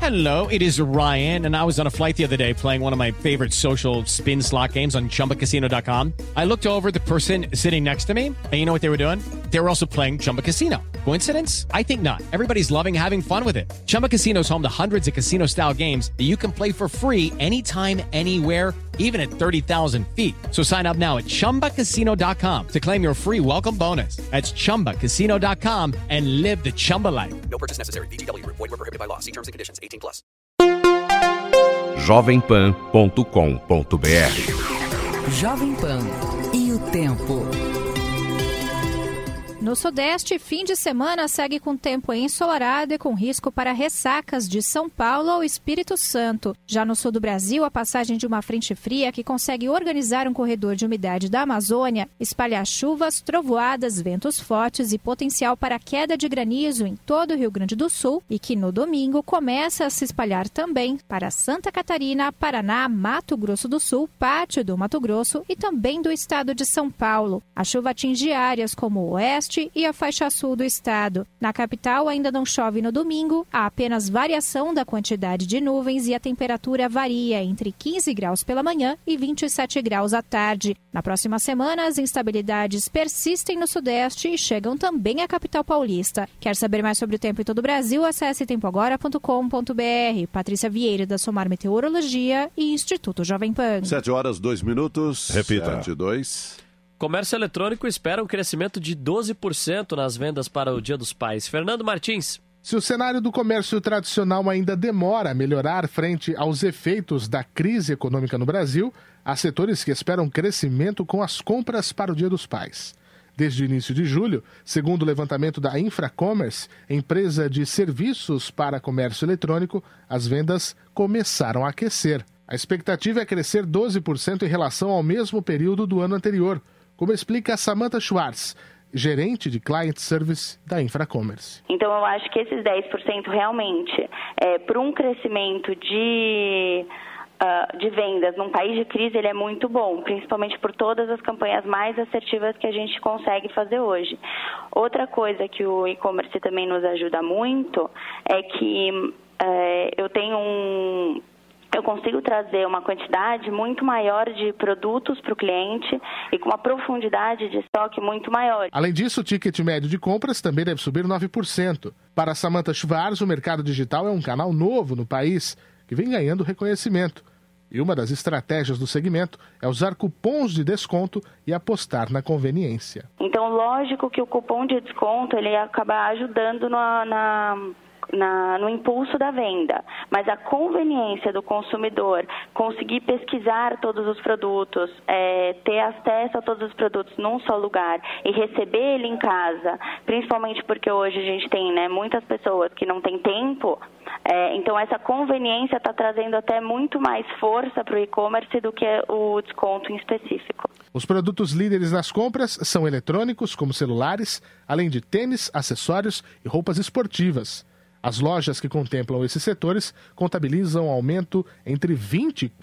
Hello, it is Ryan, and I was on a flight the other day playing one of my favorite social spin slot games on ChumbaCasino.com. I looked over at the person sitting next to me, and you know what they were doing? They were also playing Chumba Casino. Coincidence? I think not. Everybody's loving having fun with it. Chumba Casino is home to hundreds of casino-style games that you can play for free anytime, anywhere, even at 30,000 feet. So sign up now at ChumbaCasino.com to claim your free welcome bonus. That's ChumbaCasino.com and live the Chumba life. No purchase necessary. VGW. Void where prohibited by law. See terms and conditions. 18+. jovempan.com.br Jovem Pan e o tempo. No Sudeste, fim de semana segue com tempo ensolarado e com risco para ressacas de São Paulo ao Espírito Santo. Já no sul do Brasil, a passagem de uma frente fria que consegue organizar um corredor de umidade da Amazônia espalha chuvas, trovoadas, ventos fortes e potencial para queda de granizo em todo o Rio Grande do Sul e que no domingo começa a se espalhar também para Santa Catarina, Paraná, Mato Grosso do Sul, parte do Mato Grosso e também do estado de São Paulo. A chuva atinge áreas como o oeste e a faixa sul do estado. Na capital ainda não chove no domingo, há apenas variação da quantidade de nuvens e a temperatura varia entre 15 graus pela manhã e 27 graus à tarde. Na próxima semana, as instabilidades persistem no Sudeste e chegam também à capital paulista. Quer saber mais sobre o tempo em todo o Brasil? Acesse tempoagora.com.br. Patrícia Vieira, da Somar Meteorologia e Instituto Jovem Pan. 7:02. Repita. 7:02. Comércio eletrônico espera um crescimento de 12% nas vendas para o Dia dos Pais. Fernando Martins. Se o cenário do comércio tradicional ainda demora a melhorar frente aos efeitos da crise econômica no Brasil, há setores que esperam crescimento com as compras para o Dia dos Pais. Desde o início de julho, segundo o levantamento da Infracommerce, empresa de serviços para comércio eletrônico, as vendas começaram a aquecer. A expectativa é crescer 12% em relação ao mesmo período do ano anterior, como explica Samantha Schwartz, gerente de Client Service da Infracommerce. Então, eu acho que esses 10% realmente, para um crescimento de vendas num país de crise, ele é muito bom, principalmente por todas as campanhas mais assertivas que a gente consegue fazer hoje. Outra coisa que o e-commerce também nos ajuda muito é que eu consigo trazer uma quantidade muito maior de produtos para o cliente e com uma profundidade de estoque muito maior. Além disso, o ticket médio de compras também deve subir 9%. Para Samantha Schwarz, o mercado digital é um canal novo no país que vem ganhando reconhecimento. E uma das estratégias do segmento é usar cupons de desconto e apostar na conveniência. Então, lógico que o cupom de desconto ele acaba ajudando no impulso da venda, mas a conveniência do consumidor conseguir pesquisar todos os produtos, ter acesso a todos os produtos num só lugar e receber ele em casa, principalmente porque hoje a gente tem muitas pessoas que não têm tempo, então essa conveniência está trazendo até muito mais força para o e-commerce do que o desconto em específico. Os produtos líderes nas compras são eletrônicos, como celulares, além de tênis, acessórios e roupas esportivas. As lojas que contemplam esses setores contabilizam um aumento entre 20% e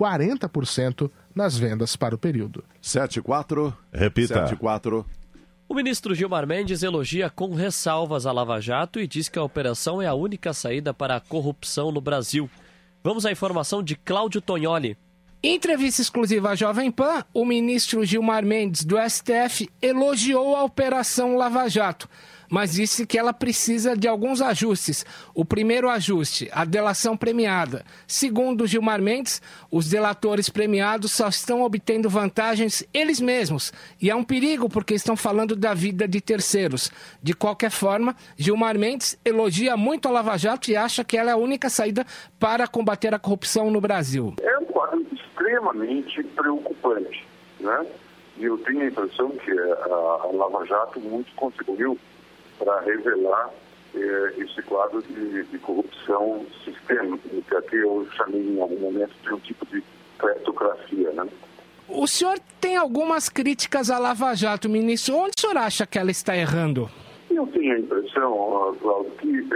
40% nas vendas para o período. 7:04. Repita. 7:04. O ministro Gilmar Mendes elogia com ressalvas a Lava Jato e diz que a operação é a única saída para a corrupção no Brasil. Vamos à informação de Cláudio Tognoli. Em entrevista exclusiva à Jovem Pan, o ministro Gilmar Mendes, do STF, elogiou a Operação Lava Jato, mas disse que ela precisa de alguns ajustes. O primeiro ajuste, a delação premiada. Segundo Gilmar Mendes, os delatores premiados só estão obtendo vantagens eles mesmos. E é um perigo porque estão falando da vida de terceiros. De qualquer forma, Gilmar Mendes elogia muito a Lava Jato e acha que ela é a única saída para combater a corrupção no Brasil. É um quadro extremamente preocupante, né? E eu tenho a impressão que a Lava Jato muito contribuiu para revelar esse quadro de corrupção sistêmica, que eu chamei em algum momento de um tipo de cleptocracia, né? O senhor tem algumas críticas à Lava Jato, ministro. Onde o senhor acha que ela está errando? Eu tenho a impressão, Cláudio, que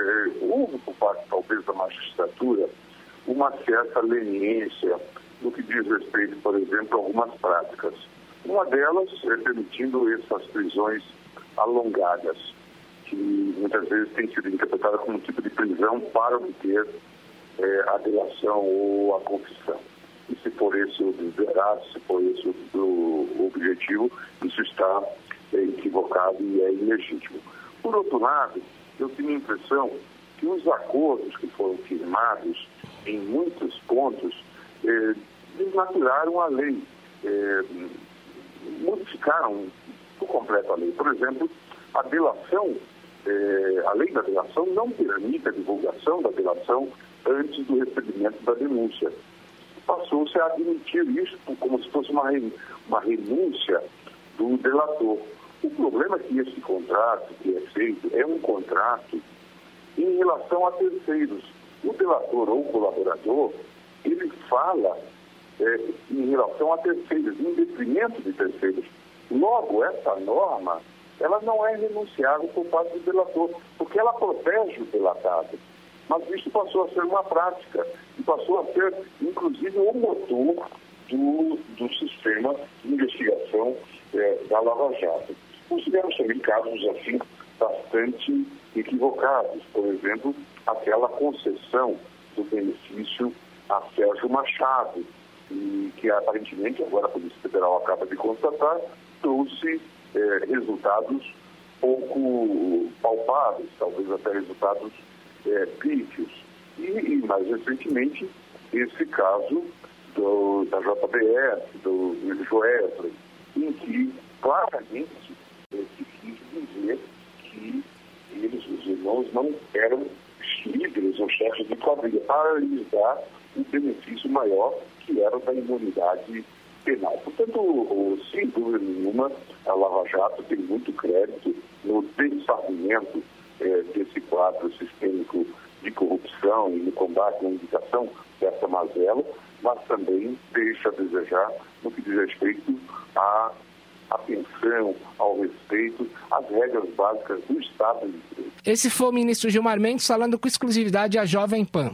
houve por parte, talvez, da magistratura uma certa leniência no que diz respeito, por exemplo, a algumas práticas. Uma delas é permitindo essas prisões alongadas, que muitas vezes tem sido interpretada como um tipo de prisão para obter a delação ou a confissão. E se for esse o desiderado, se for esse o objetivo, isso está equivocado e é ilegítimo. Por outro lado, eu tenho a impressão que os acordos que foram firmados, em muitos pontos, desnaturaram a lei, modificaram por completo a lei. Por exemplo, a delação, a lei da delação não permite a divulgação da delação antes do recebimento da denúncia. Passou-se a admitir isso como se fosse uma renúncia do delator. O problema é que esse contrato que é feito é um contrato em relação a terceiros. O delator ou o colaborador, ele fala em relação a terceiros, em detrimento de terceiros. Logo, essa norma, ela não é renunciável por parte do delator, porque ela protege o delatado. Mas isso passou a ser uma prática e passou a ser, inclusive, o motor do sistema de investigação da Lava Jato. Consideramos também casos assim bastante equivocados. Por exemplo, aquela concessão do benefício a Sérgio Machado, e que aparentemente, agora a Polícia Federal acaba de constatar, trouxe resultados pouco palpáveis, talvez até resultados pífios. E mais recentemente, esse caso da JBS, do Joesley, em que claramente se quis dizer que eles, os irmãos, não eram líderes ou chefes de quadrilha, para lhes dar um benefício maior, que era da imunidade penal. Portanto, sem dúvida nenhuma, a Lava Jato tem muito crédito no desfazimento desse quadro sistêmico de corrupção e no combate à indicação dessa mazela, mas também deixa a desejar no que diz respeito à atenção, ao respeito, às regras básicas do Estado de Direito. Esse foi o ministro Gilmar Mendes falando com exclusividade à Jovem Pan.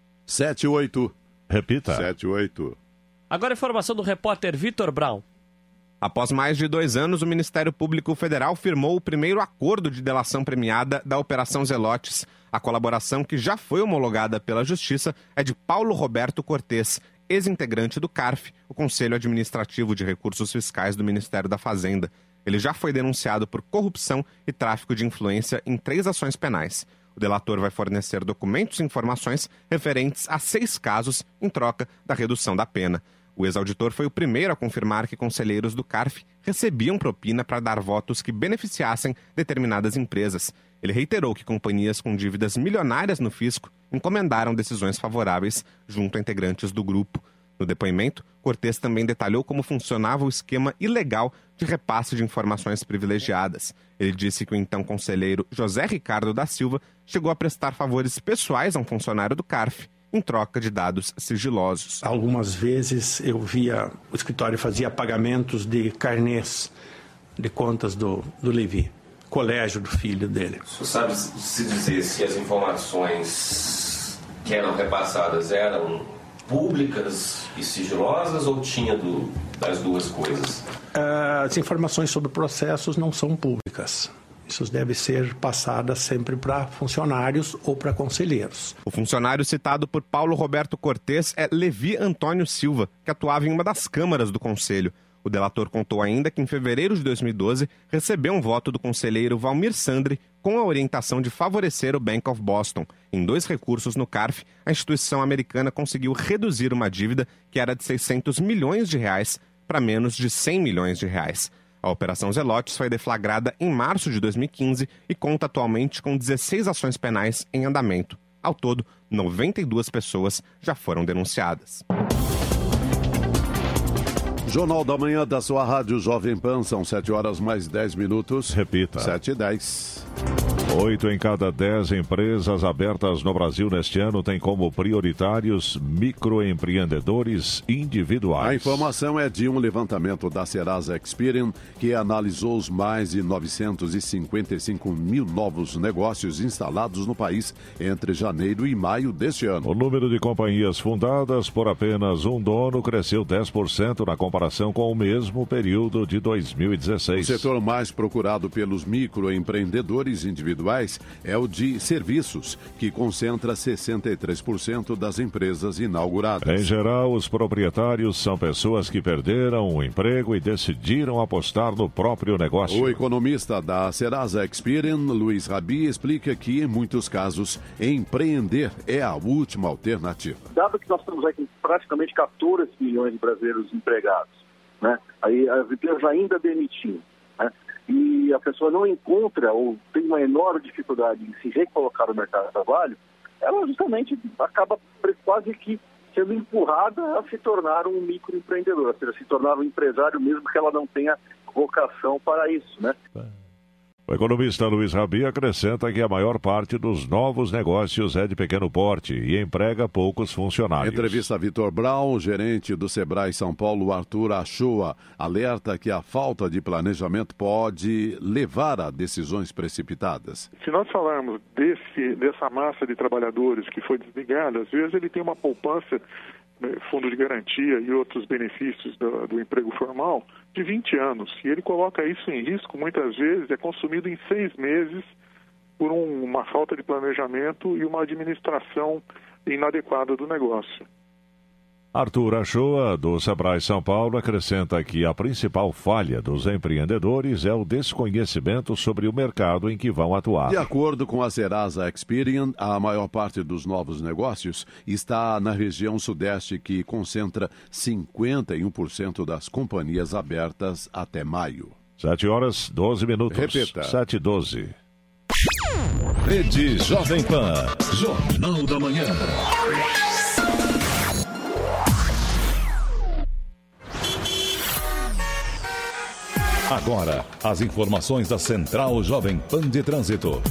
7-8. Repita. 7-8. Agora a informação do repórter Vitor Brown. Após mais de 2 anos, o Ministério Público Federal firmou o primeiro acordo de delação premiada da Operação Zelotes. A colaboração, que já foi homologada pela Justiça, é de Paulo Roberto Cortes, ex-integrante do CARF, o Conselho Administrativo de Recursos Fiscais do Ministério da Fazenda. Ele já foi denunciado por corrupção e tráfico de influência em 3 ações penais. O delator vai fornecer documentos e informações referentes a 6 casos em troca da redução da pena. O ex-auditor foi o primeiro a confirmar que conselheiros do CARF recebiam propina para dar votos que beneficiassem determinadas empresas. Ele reiterou que companhias com dívidas milionárias no fisco encomendaram decisões favoráveis junto a integrantes do grupo. No depoimento, Cortes também detalhou como funcionava o esquema ilegal de repasse de informações privilegiadas. Ele disse que o então conselheiro José Ricardo da Silva chegou a prestar favores pessoais a um funcionário do CARF em troca de dados sigilosos. Algumas vezes eu via, o escritório fazia pagamentos de carnês de contas do Levi, colégio do filho dele. Você sabe se dizer se as informações que eram repassadas eram públicas e sigilosas ou tinha das duas coisas? As informações sobre processos não são públicas. Isso deve ser passada sempre para funcionários ou para conselheiros. O funcionário citado por Paulo Roberto Cortes é Levi Antônio Silva, que atuava em uma das câmaras do Conselho. O delator contou ainda que em fevereiro de 2012 recebeu um voto do conselheiro Valmir Sandri com a orientação de favorecer o Bank of Boston. Em 2 recursos no CARF, a instituição americana conseguiu reduzir uma dívida que era de 600 milhões de reais para menos de 100 milhões de reais. A Operação Zelotes foi deflagrada em março de 2015 e conta atualmente com 16 ações penais em andamento. Ao todo, 92 pessoas já foram denunciadas. Jornal da Manhã da sua rádio Jovem Pan, são 7 horas mais 10 minutos. Repita. 7:10. 8 em cada 10 empresas abertas no Brasil neste ano têm como prioritários microempreendedores individuais. A informação é de um levantamento da Serasa Experian, que analisou os mais de 955 mil novos negócios instalados no país entre janeiro e maio deste ano. O número de companhias fundadas por apenas um dono cresceu 10% na comparação com o mesmo período de 2016. O setor mais procurado pelos microempreendedores individuais individuais é o de serviços, que concentra 63% das empresas inauguradas. Em geral, os proprietários são pessoas que perderam o emprego e decidiram apostar no próprio negócio. O economista da Serasa Experian, Luiz Rabi, explica que, em muitos casos, empreender é a última alternativa. Dado que nós temos aqui praticamente 14 milhões de brasileiros empregados, né? Aí as empresas ainda demitindo, né? E a pessoa não encontra ou tem uma enorme dificuldade em se recolocar no mercado de trabalho, ela justamente acaba quase que sendo empurrada a se tornar um microempreendedor, ou seja, se tornar um empresário mesmo que ela não tenha vocação para isso, né? O economista Luiz Rabi acrescenta que a maior parte dos novos negócios é de pequeno porte e emprega poucos funcionários. Entrevista a Vitor Brown, gerente do Sebrae São Paulo, Arthur Achoa, alerta que a falta de planejamento pode levar a decisões precipitadas. Se nós falarmos dessa massa de trabalhadores que foi desligada, às vezes ele tem uma poupança, fundo de garantia e outros benefícios do emprego formal de 20 anos. E ele coloca isso em risco, muitas vezes, é consumido em 6 meses por uma falta de planejamento e uma administração inadequada do negócio. Arthur Achoa, do Sebrae São Paulo, acrescenta que a principal falha dos empreendedores é o desconhecimento sobre o mercado em que vão atuar. De acordo com a Serasa Experian, a maior parte dos novos negócios está na região sudeste, que concentra 51% das companhias abertas até maio. 7h12. Repita. 7h12. Rede Jovem Pan, Jornal da Manhã. Agora, as informações da Central Jovem Pan de Trânsito.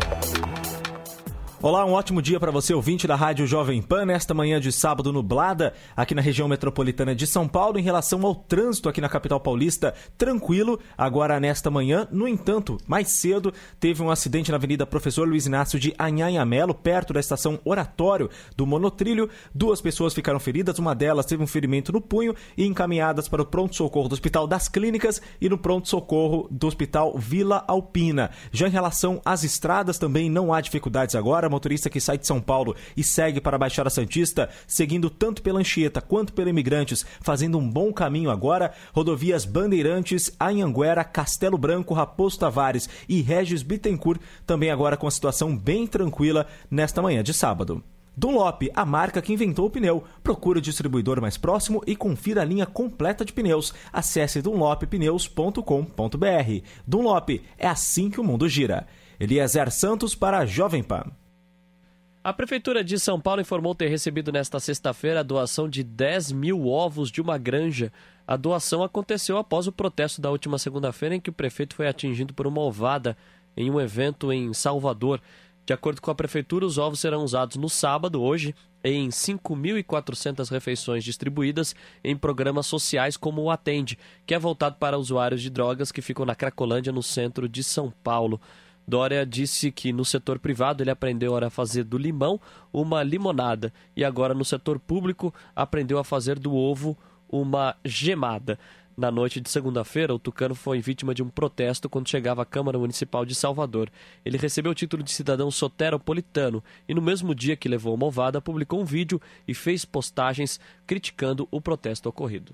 Olá, um ótimo dia para você, ouvinte da Rádio Jovem Pan, nesta manhã de sábado nublada, aqui na região metropolitana de São Paulo. Em relação ao trânsito aqui na capital paulista, tranquilo, agora nesta manhã. No entanto, mais cedo, teve um acidente na Avenida Professor Luiz Inácio de Anhanhamelo, perto da estação Oratório do Monotrilho. 2 pessoas ficaram feridas, uma delas teve um ferimento no punho e encaminhadas para o pronto-socorro do Hospital das Clínicas e no pronto-socorro do Hospital Vila Alpina. Já em relação às estradas, também não há dificuldades agora. Motorista que sai de São Paulo e segue para a Baixada Santista, seguindo tanto pela Anchieta quanto pela Imigrantes, fazendo um bom caminho agora. Rodovias Bandeirantes, Anhanguera, Castelo Branco, Raposo Tavares e Regis Bittencourt, também agora com a situação bem tranquila nesta manhã de sábado. Dunlop, a marca que inventou o pneu. Procure o distribuidor mais próximo e confira a linha completa de pneus. Acesse dunloppneus.com.br. Dunlop, é assim que o mundo gira. Eliezer Santos para a Jovem Pan. A Prefeitura de São Paulo informou ter recebido nesta sexta-feira a doação de 10 mil ovos de uma granja. A doação aconteceu após o protesto da última segunda-feira, em que o prefeito foi atingido por uma ovada em um evento em Salvador. De acordo com a Prefeitura, os ovos serão usados no sábado, hoje, em 5.400 refeições distribuídas em programas sociais como o Atende, que é voltado para usuários de drogas que ficam na Cracolândia, no centro de São Paulo. Dória disse que no setor privado ele aprendeu a fazer do limão uma limonada e agora no setor público aprendeu a fazer do ovo uma gemada. Na noite de segunda-feira, o tucano foi vítima de um protesto quando chegava à Câmara Municipal de Salvador. Ele recebeu o título de cidadão soteropolitano e no mesmo dia que levou uma ovada, publicou um vídeo e fez postagens criticando o protesto ocorrido.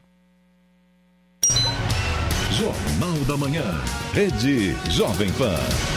Jornal da Manhã, Rede Jovem Pan.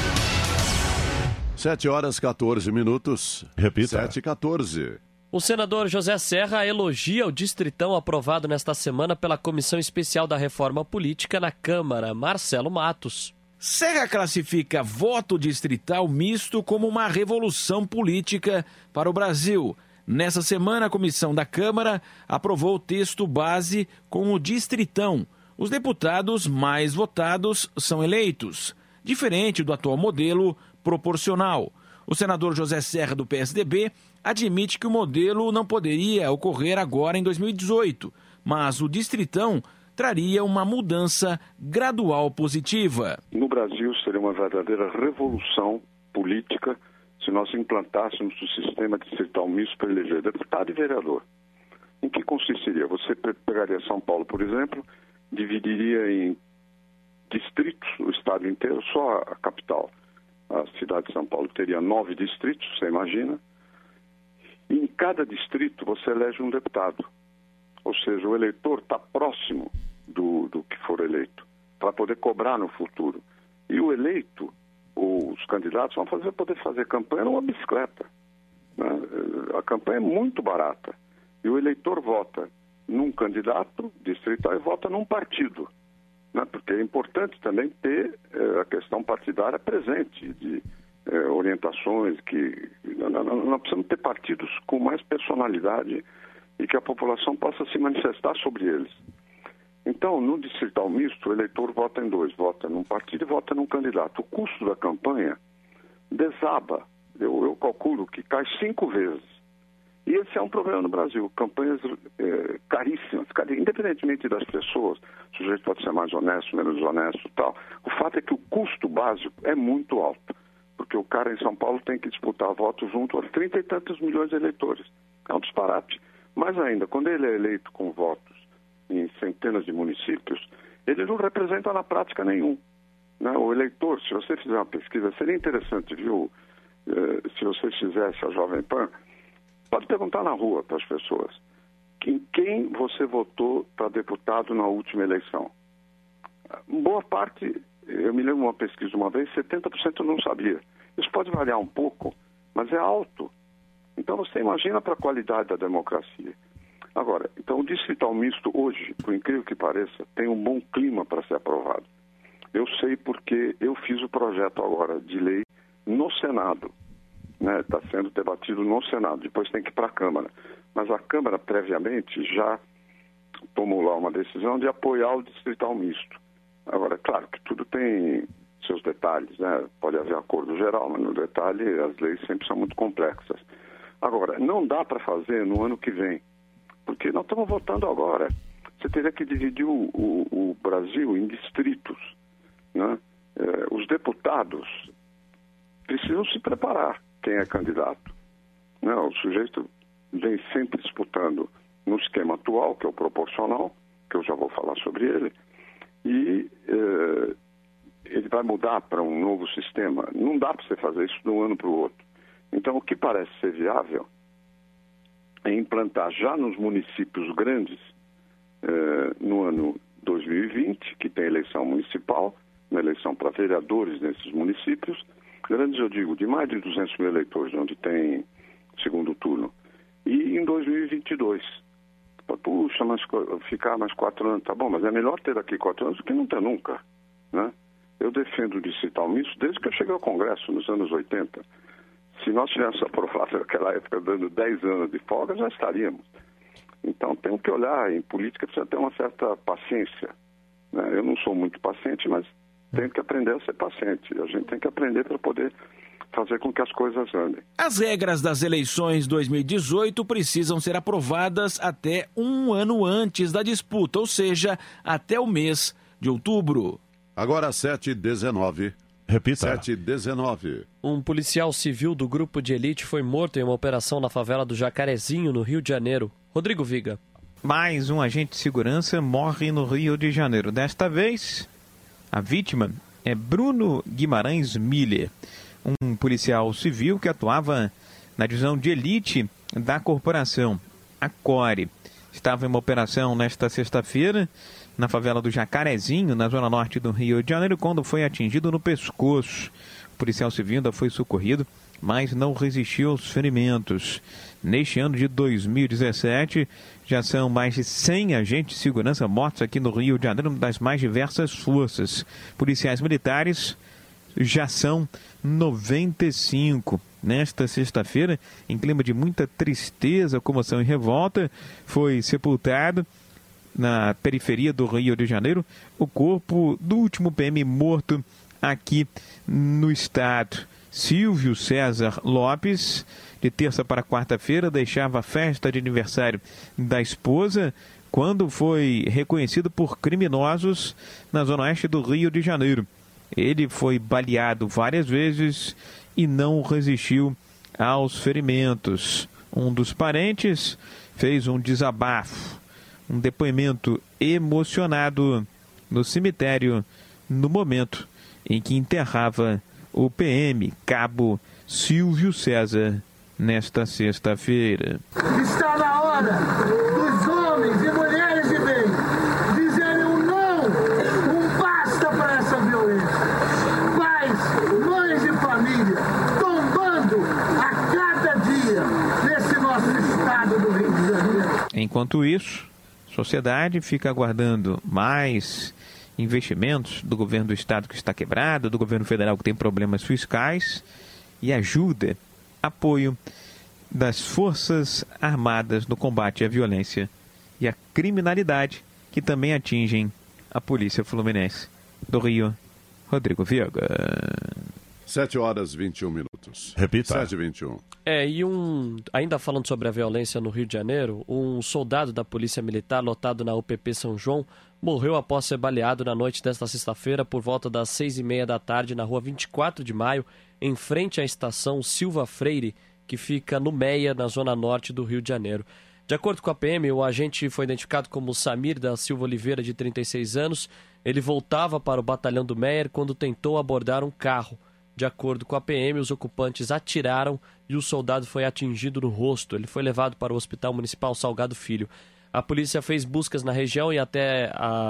7h14. Repita. 7h14. O senador José Serra elogia o distritão aprovado nesta semana pela Comissão Especial da Reforma Política na Câmara. Marcelo Matos. Serra classifica voto distrital misto como uma revolução política para o Brasil. Nessa semana, a comissão da Câmara aprovou o texto base com o distritão. Os deputados mais votados são eleitos, diferente do atual modelo proporcional. O senador José Serra, do PSDB, admite que o modelo não poderia ocorrer agora em 2018, mas o distritão traria uma mudança gradual positiva. No Brasil seria uma verdadeira revolução política se nós implantássemos o sistema distrital misto para eleger deputado e vereador. Em que consistiria? Você pegaria São Paulo, por exemplo, dividiria em distritos o estado inteiro, só a capital. a cidade de São Paulo teria 9 distritos, você imagina, e em cada distrito você elege um deputado. Ou seja, o eleitor está próximo do que for eleito, para poder cobrar no futuro. E o eleito, os candidatos vão poder fazer campanha numa bicicleta. Né? A campanha é muito barata. E o eleitor vota num candidato distrital e vota num partido. Né? Porque é importante também ter a questão partidária presente, de orientações que... Nós precisamos ter partidos com mais personalidade e que a população possa se manifestar sobre eles. Então, no distrital misto, o eleitor vota em 2, vota num partido e vota num candidato. O custo da campanha desaba. Eu calculo que cai 5 vezes. E esse é um problema no Brasil. Campanhas caríssimas, independentemente das pessoas. O sujeito pode ser mais honesto, menos honesto e tal. O fato é que o custo básico é muito alto. Porque o cara em São Paulo tem que disputar votos junto aos 30 e tantos milhões de eleitores. É um disparate. Mais ainda, quando ele é eleito com votos em centenas de municípios, ele não representa na prática nenhum. Né? O eleitor, se você fizer uma pesquisa, seria interessante, viu? Se você fizesse a Jovem Pan, pode perguntar na rua para as pessoas em quem você votou para deputado na última eleição. Boa parte, eu me lembro de uma pesquisa uma vez, 70% não sabia. Isso pode variar um pouco, mas é alto. Então você imagina para a qualidade da democracia. Agora, então o distrital misto hoje, por incrível que pareça, tem um bom clima para ser aprovado. Eu sei porque eu fiz o projeto agora de lei no Senado. Está sendo debatido no Senado, depois tem que ir para a Câmara. Mas a Câmara, previamente, já tomou lá uma decisão de apoiar o distrital misto. Agora, claro que tudo tem seus detalhes, né? Pode haver acordo geral, mas no detalhe as leis sempre são muito complexas. Agora, não dá para fazer no ano que vem, porque nós estamos votando agora. Você teria que dividir o Brasil em distritos. Né? Os deputados precisam se preparar, quem é candidato. Né? O sujeito vem sempre disputando no esquema atual, que é o proporcional, que eu já vou falar sobre ele, e ele vai mudar para um novo sistema. Não dá para você fazer isso de um ano para o outro. Então, o que parece ser viável é implantar já nos municípios grandes, no ano 2020, que tem eleição municipal, uma eleição para vereadores nesses municípios, grandes, eu digo, de mais de 200 mil eleitores, onde tem segundo turno, e em 2022. Puxa, mas ficar mais 4 anos, tá bom, mas é melhor ter daqui 4 anos do que não ter nunca, né? Eu defendo o distrital misto desde que eu cheguei ao Congresso, nos anos 80. Se nós tivéssemos aprovado naquela época dando 10 anos de folga, já estaríamos. Então, tem que olhar, em política precisa ter uma certa paciência. Né? Eu não sou muito paciente, mas tenho que aprender a ser paciente. A gente tem que aprender para poder fazer com que as coisas andem. As regras das eleições 2018 precisam ser aprovadas até um ano antes da disputa, ou seja, até o mês de outubro. Agora 7h19. Repita. 7h19. Um policial civil do grupo de elite foi morto em uma operação na favela do Jacarezinho, no Rio de Janeiro. Rodrigo Viga. Mais um agente de segurança morre no Rio de Janeiro. Desta vez, a vítima é Bruno Guimarães Miller, um policial civil que atuava na divisão de elite da corporação, a CORE. Estava em uma operação nesta sexta-feira na favela do Jacarezinho, na zona norte do Rio de Janeiro, quando foi atingido no pescoço. O policial civil ainda foi socorrido, mas não resistiu aos ferimentos. Neste ano de 2017, já são mais de 100 agentes de segurança mortos aqui no Rio de Janeiro, das mais diversas forças. Policiais militares já são 95. Nesta sexta-feira, em clima de muita tristeza, comoção e revolta, foi sepultado na periferia do Rio de Janeiro o corpo do último PM morto aqui no estado. Silvio César Lopes, de terça para quarta-feira, deixava a festa de aniversário da esposa quando foi reconhecido por criminosos na zona oeste do Rio de Janeiro. Ele foi baleado várias vezes e não resistiu aos ferimentos. Um dos parentes fez um desabafo, um depoimento emocionado no cemitério no momento em que enterrava o PM Cabo Silvio César nesta sexta-feira. Está na hora dos homens e mulheres de bem dizerem um basta para essa violência. Pais, mães de família, tombando a cada dia nesse nosso estado do Rio de Janeiro. Enquanto isso, a sociedade fica aguardando mais investimentos do governo do estado que está quebrado, do governo federal que tem problemas fiscais e ajuda, apoio das Forças Armadas no combate à violência e à criminalidade que também atingem a Polícia Fluminense do Rio. Rodrigo Viega. 7h21. Repita. 7h21. Ainda falando sobre a violência no Rio de Janeiro, um soldado da Polícia Militar lotado na UPP São João morreu após ser baleado na noite desta sexta-feira por volta das 6h30 da tarde na rua 24 de maio, em frente à estação Silva Freire, que fica no Meia, na zona norte do Rio de Janeiro. De acordo com a PM, o agente foi identificado como Samir da Silva Oliveira, de 36 anos. Ele voltava para o batalhão do Meia quando tentou abordar um carro. De acordo com a PM, os ocupantes atiraram e o soldado foi atingido no rosto. Ele foi levado para o Hospital Municipal Salgado Filho. A polícia fez buscas na região e até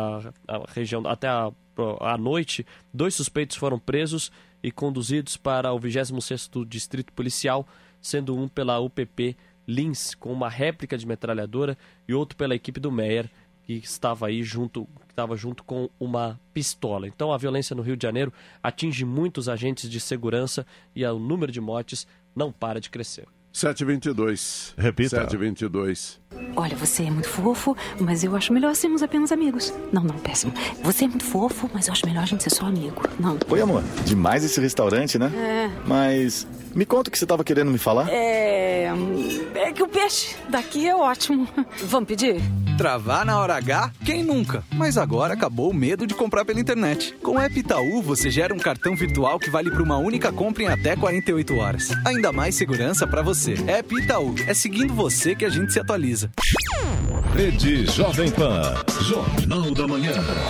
a noite, 2 suspeitos foram presos e conduzidos para o 26º Distrito Policial, sendo um pela UPP Lins, com uma réplica de metralhadora, e outro pela equipe do Meyer, que estava junto com uma pistola. Então a violência no Rio de Janeiro atinge muitos agentes de segurança e o número de mortes não para de crescer. 7h22. Repita. 7h22. Olha, você é muito fofo, mas eu acho melhor sermos apenas amigos. Não, péssimo. Você é muito fofo, mas eu acho melhor a gente ser só amigo. Não. Oi, amor. Demais esse restaurante, né? Mas me conta o que você estava querendo me falar. É que o peixe daqui é ótimo. Vamos pedir? Travar na hora H? Quem nunca? Mas agora acabou o medo de comprar pela internet. Com o App Itaú, você gera um cartão virtual que vale para uma única compra em até 48 horas. Ainda mais segurança para você. App Itaú. É seguindo você que a gente se atualiza. Rede Jovem Pan. Jornal da Manhã.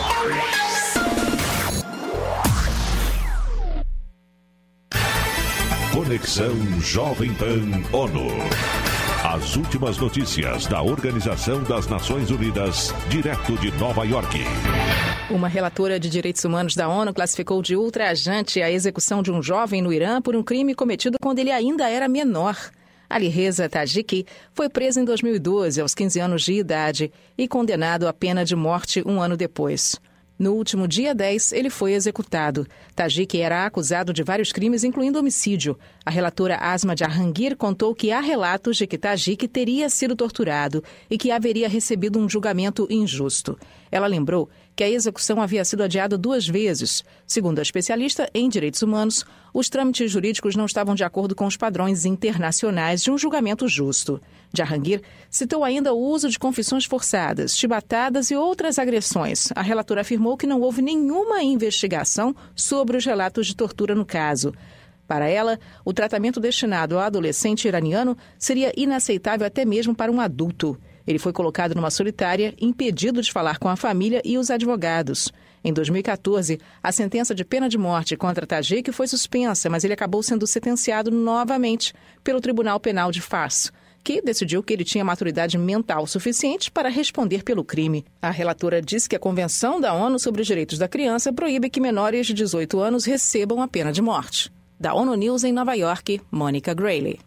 Conexão Jovem Pan ONU. As últimas notícias da Organização das Nações Unidas, direto de Nova York. Uma relatora de direitos humanos da ONU classificou de ultrajante a execução de um jovem no Irã por um crime cometido quando ele ainda era menor. Alireza Tajiki foi preso em 2012, aos 15 anos de idade, e condenado à pena de morte um ano depois. No último dia 10, ele foi executado. Tajiki era acusado de vários crimes, incluindo homicídio. A relatora Asma Jahangir contou que há relatos de que Tajiki teria sido torturado e que haveria recebido um julgamento injusto. Ela lembrou que a execução havia sido adiada 2 vezes. Segundo a especialista em direitos humanos, os trâmites jurídicos não estavam de acordo com os padrões internacionais de um julgamento justo. Jahangir citou ainda o uso de confissões forçadas, chibatadas e outras agressões. A relatora afirmou que não houve nenhuma investigação sobre os relatos de tortura no caso. Para ela, o tratamento destinado ao adolescente iraniano seria inaceitável até mesmo para um adulto. Ele foi colocado numa solitária, impedido de falar com a família e os advogados. Em 2014, a sentença de pena de morte contra Tajik foi suspensa, mas ele acabou sendo sentenciado novamente pelo Tribunal Penal de Fars, que decidiu que ele tinha maturidade mental suficiente para responder pelo crime. A relatora disse que a Convenção da ONU sobre os Direitos da Criança proíbe que menores de 18 anos recebam a pena de morte. Da ONU News em Nova York, Mônica Grayley.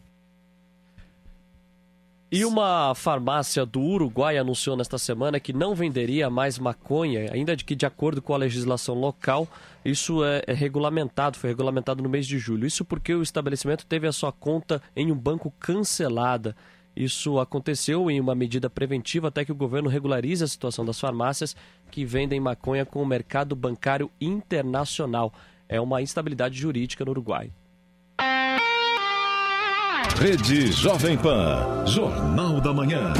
E uma farmácia do Uruguai anunciou nesta semana que não venderia mais maconha, ainda que de acordo com a legislação local, isso foi regulamentado no mês de julho. Isso porque o estabelecimento teve a sua conta em um banco cancelada. Isso aconteceu em uma medida preventiva até que o governo regularize a situação das farmácias que vendem maconha com o mercado bancário internacional. É uma instabilidade jurídica no Uruguai. Rede Jovem Pan, Jornal da Manhã.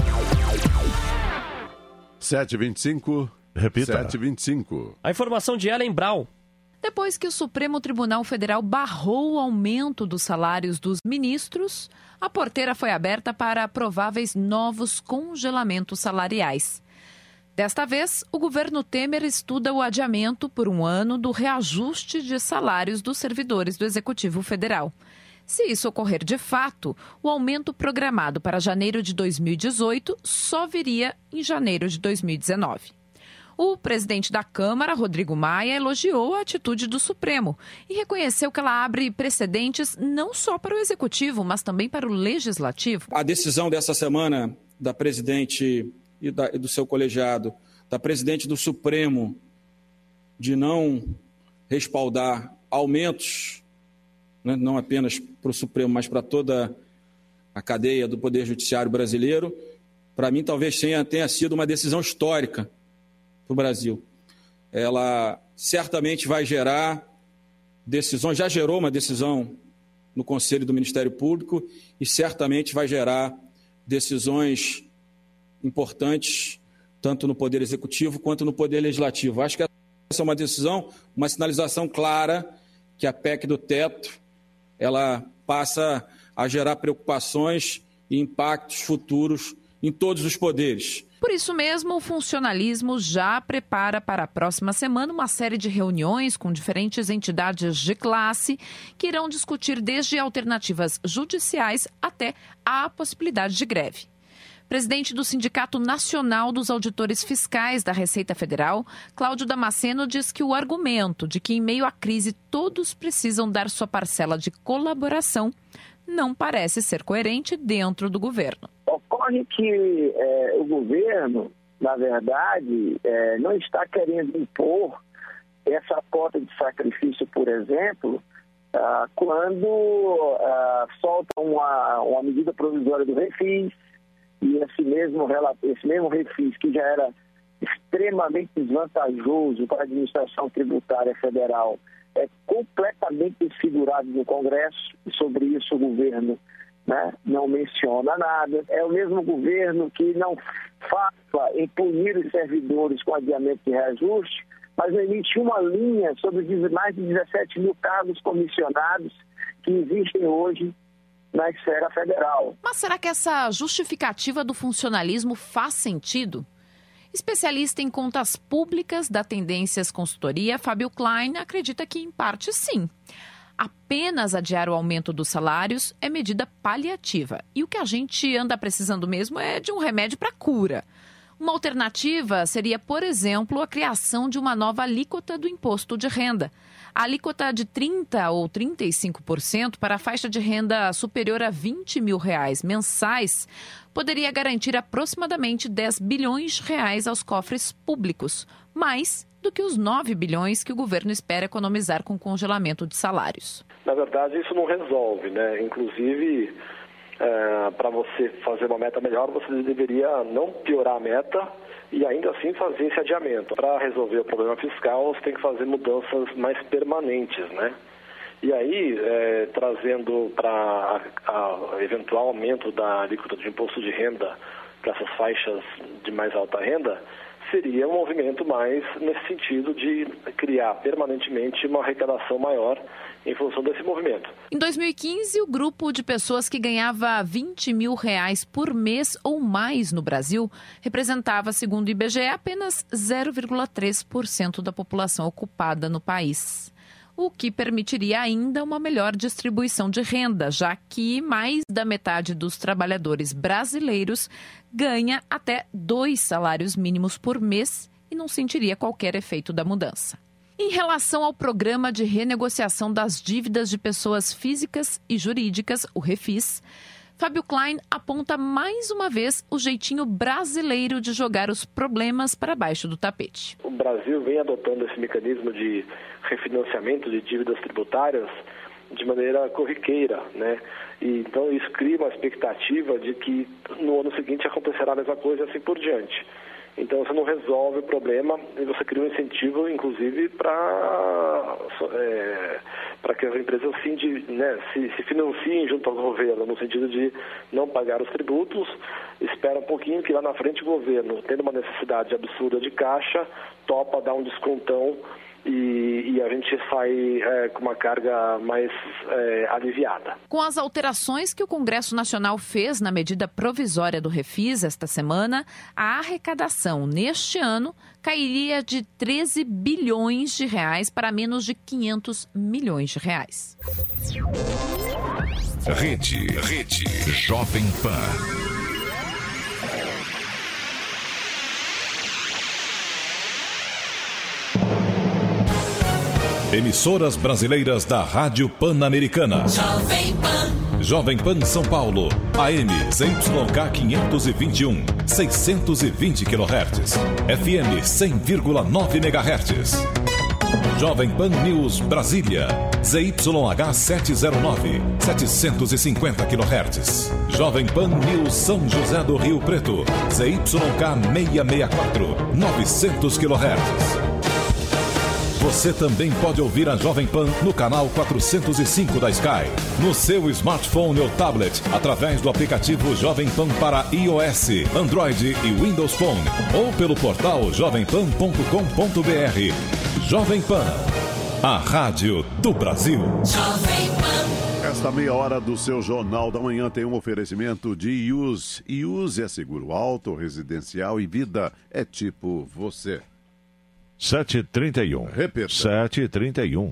7h25. Repita. 7h25. A informação de Ellen Brown. Depois que o Supremo Tribunal Federal barrou o aumento dos salários dos ministros, a porteira foi aberta para prováveis novos congelamentos salariais. Desta vez, o governo Temer estuda o adiamento por um ano do reajuste de salários dos servidores do Executivo Federal. Se isso ocorrer de fato, o aumento programado para janeiro de 2018 só viria em janeiro de 2019. O presidente da Câmara, Rodrigo Maia, elogiou a atitude do Supremo e reconheceu que ela abre precedentes não só para o Executivo, mas também para o Legislativo. A decisão dessa semana da presidente e do seu colegiado, da presidente do Supremo, de não respaldar aumentos, né, não apenas para o Supremo, mas para toda a cadeia do Poder Judiciário brasileiro, para mim talvez tenha sido uma decisão histórica para o Brasil. Ela certamente vai gerar decisões, já gerou uma decisão no Conselho do Ministério Público e certamente vai gerar decisões importantes, tanto no Poder Executivo quanto no Poder Legislativo. Acho que essa é uma decisão, uma sinalização clara que a PEC do teto, ela passa a gerar preocupações e impactos futuros em todos os poderes. Por isso mesmo, o funcionalismo já prepara para a próxima semana uma série de reuniões com diferentes entidades de classe que irão discutir desde alternativas judiciais até a possibilidade de greve. Presidente do Sindicato Nacional dos Auditores Fiscais da Receita Federal, Cláudio Damasceno, diz que o argumento de que em meio à crise todos precisam dar sua parcela de colaboração não parece ser coerente dentro do governo. Ocorre que o governo, na verdade, não está querendo impor essa cota de sacrifício, por exemplo, quando solta uma medida provisória do Refis, e esse mesmo Refis, que já era extremamente desvantajoso para a administração tributária federal, é completamente desfigurado no Congresso, e sobre isso o governo, né, não menciona nada. É o mesmo governo que não fala em punir os servidores com adiamento de reajuste, mas emite uma linha sobre mais de 17 mil cargos comissionados que existem hoje na esfera federal. Mas será que essa justificativa do funcionalismo faz sentido? Especialista em contas públicas da Tendências Consultoria, Fábio Klein, acredita que, em parte, sim. Apenas adiar o aumento dos salários é medida paliativa. E o que a gente anda precisando mesmo é de um remédio para cura. Uma alternativa seria, por exemplo, a criação de uma nova alíquota do imposto de renda. A alíquota de 30% ou 35% para a faixa de renda superior a R$20 mil mensais poderia garantir aproximadamente R$10 bilhões aos cofres públicos, mais do que os 9 bilhões que o governo espera economizar com o congelamento de salários. Na verdade, isso não resolve, né? Inclusive, para você fazer uma meta melhor, você deveria não piorar a meta e ainda assim fazer esse adiamento. Para resolver o problema fiscal, você tem que fazer mudanças mais permanentes, né? E aí, trazendo para eventual aumento da alíquota de imposto de renda para essas faixas de mais alta renda, seria um movimento mais nesse sentido de criar permanentemente uma arrecadação maior em função desse movimento. Em 2015, o grupo de pessoas que ganhava R$20 mil por mês ou mais no Brasil representava, segundo o IBGE, apenas 0,3% da população ocupada no país, o que permitiria ainda uma melhor distribuição de renda, já que mais da metade dos trabalhadores brasileiros ganha até 2 salários mínimos por mês e não sentiria qualquer efeito da mudança. Em relação ao Programa de Renegociação das Dívidas de Pessoas Físicas e Jurídicas, o Refis, Fábio Klein aponta mais uma vez o jeitinho brasileiro de jogar os problemas para baixo do tapete. O Brasil vem adotando esse mecanismo de refinanciamento de dívidas tributárias de maneira corriqueira, né? E, então isso cria uma expectativa de que no ano seguinte acontecerá a mesma coisa e assim por diante. Então você não resolve o problema e você cria um incentivo, inclusive, para que as empresas se financiem junto ao governo, no sentido de não pagar os tributos, espera um pouquinho que lá na frente o governo, tendo uma necessidade absurda de caixa, topa dar um descontão e a gente sai com uma carga mais aliviada. Com as alterações que o Congresso Nacional fez na medida provisória do Refis esta semana, a arrecadação neste ano cairia de 13 bilhões de reais para menos de 500 milhões de reais. Rede Jovem Pan. Emissoras brasileiras da Rádio Pan-Americana. Jovem Pan São Paulo, AM ZYK 521, 620 kHz. FM 100,9 MHz. Jovem Pan News Brasília, ZYH 709, 750 kHz. Jovem Pan News São José do Rio Preto, ZYK 664, 900 kHz. Você também pode ouvir a Jovem Pan no canal 405 da Sky, no seu smartphone ou tablet, através do aplicativo Jovem Pan para iOS, Android e Windows Phone, ou pelo portal jovempan.com.br. Jovem Pan, a rádio do Brasil. Esta meia hora do seu Jornal da Manhã tem um oferecimento de IUS. IUS é seguro alto, residencial e vida é tipo você. 7h31. Repita. 7h31.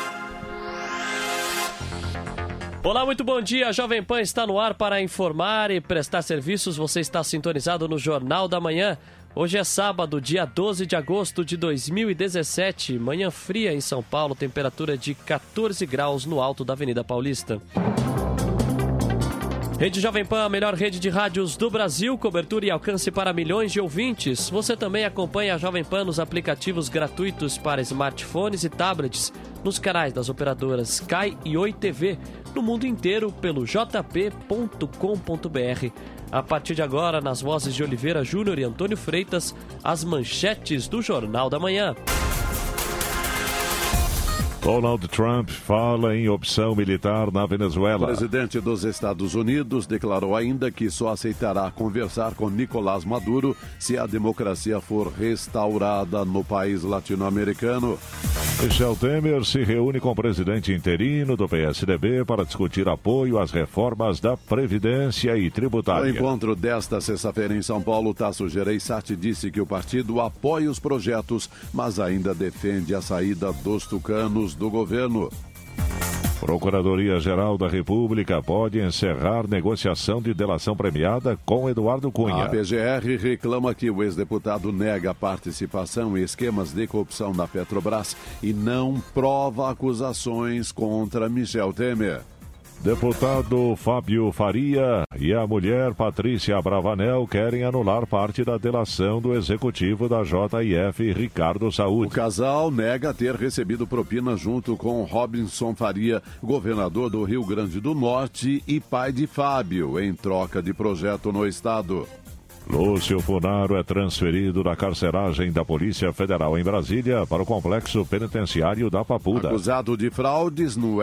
Olá, muito bom dia. A Jovem Pan está no ar para informar e prestar serviços. Você está sintonizado no Jornal da Manhã. Hoje é sábado, dia 12 de agosto de 2017. Manhã fria em São Paulo, temperatura de 14 graus no alto da Avenida Paulista. Rede Jovem Pan, a melhor rede de rádios do Brasil, cobertura e alcance para milhões de ouvintes. Você também acompanha a Jovem Pan nos aplicativos gratuitos para smartphones e tablets, nos canais das operadoras Sky e Oi TV, no mundo inteiro pelo jp.com.br. A partir de agora, nas vozes de Oliveira Júnior e Antônio Freitas, as manchetes do Jornal da Manhã. Donald Trump fala em opção militar na Venezuela. O presidente dos Estados Unidos declarou ainda que só aceitará conversar com Nicolás Maduro se a democracia for restaurada no país latino-americano. Michel Temer se reúne com o presidente interino do PSDB para discutir apoio às reformas da Previdência e tributária. No encontro desta sexta-feira em São Paulo, Tasso Gereissati disse que o partido apoia os projetos, mas ainda defende a saída dos tucanos do governo. Procuradoria-Geral da República pode encerrar negociação de delação premiada com Eduardo Cunha. A PGR reclama que o ex-deputado nega participação em esquemas de corrupção na Petrobras e não prova acusações contra Michel Temer. Deputado Fábio Faria e a mulher Patrícia Bravanel querem anular parte da delação do executivo da JF, Ricardo Saúde. O casal nega ter recebido propina junto com Robinson Faria, governador do Rio Grande do Norte e pai de Fábio, em troca de projeto no estado. Lúcio Funaro é transferido da carceragem da Polícia Federal em Brasília para o complexo penitenciário da Papuda. Acusado de fraudes no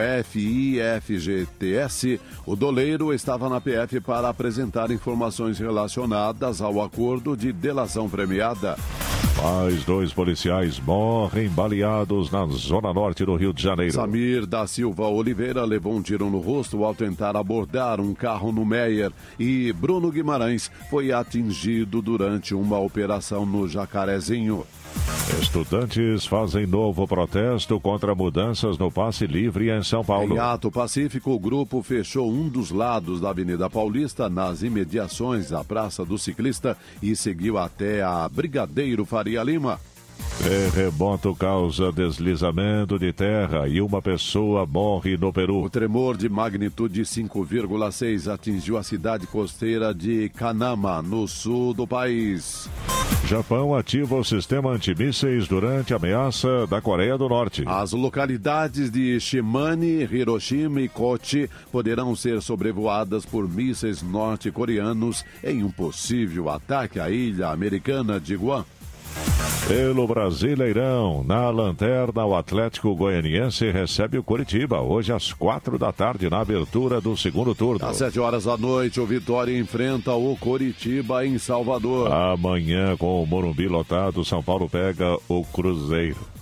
FIFGTS, o doleiro estava na PF para apresentar informações relacionadas ao acordo de delação premiada. Mais 2 policiais morrem baleados na zona norte do Rio de Janeiro. Samir da Silva Oliveira levou um tiro no rosto ao tentar abordar um carro no Meier e Bruno Guimarães foi atingido durante uma operação no Jacarezinho. Estudantes fazem novo protesto contra mudanças no passe livre em São Paulo. Em ato pacífico, o grupo fechou um dos lados da Avenida Paulista, nas imediações da Praça do Ciclista, e seguiu até a Brigadeiro Faria Lima. Terremoto causa deslizamento de terra e uma pessoa morre no Peru. O tremor de magnitude 5,6 atingiu a cidade costeira de Kanama, no sul do país. Japão ativa o sistema antimísseis durante a ameaça da Coreia do Norte. As localidades de Shimane, Hiroshima e Kochi poderão ser sobrevoadas por mísseis norte-coreanos em um possível ataque à ilha americana de Guam. Pelo Brasileirão, na lanterna, o Atlético Goianiense recebe o Coritiba, hoje às 4 da tarde, na abertura do segundo turno. Às 7 horas da noite, o Vitória enfrenta o Coritiba em Salvador. Amanhã, com o Morumbi lotado, São Paulo pega o Cruzeiro.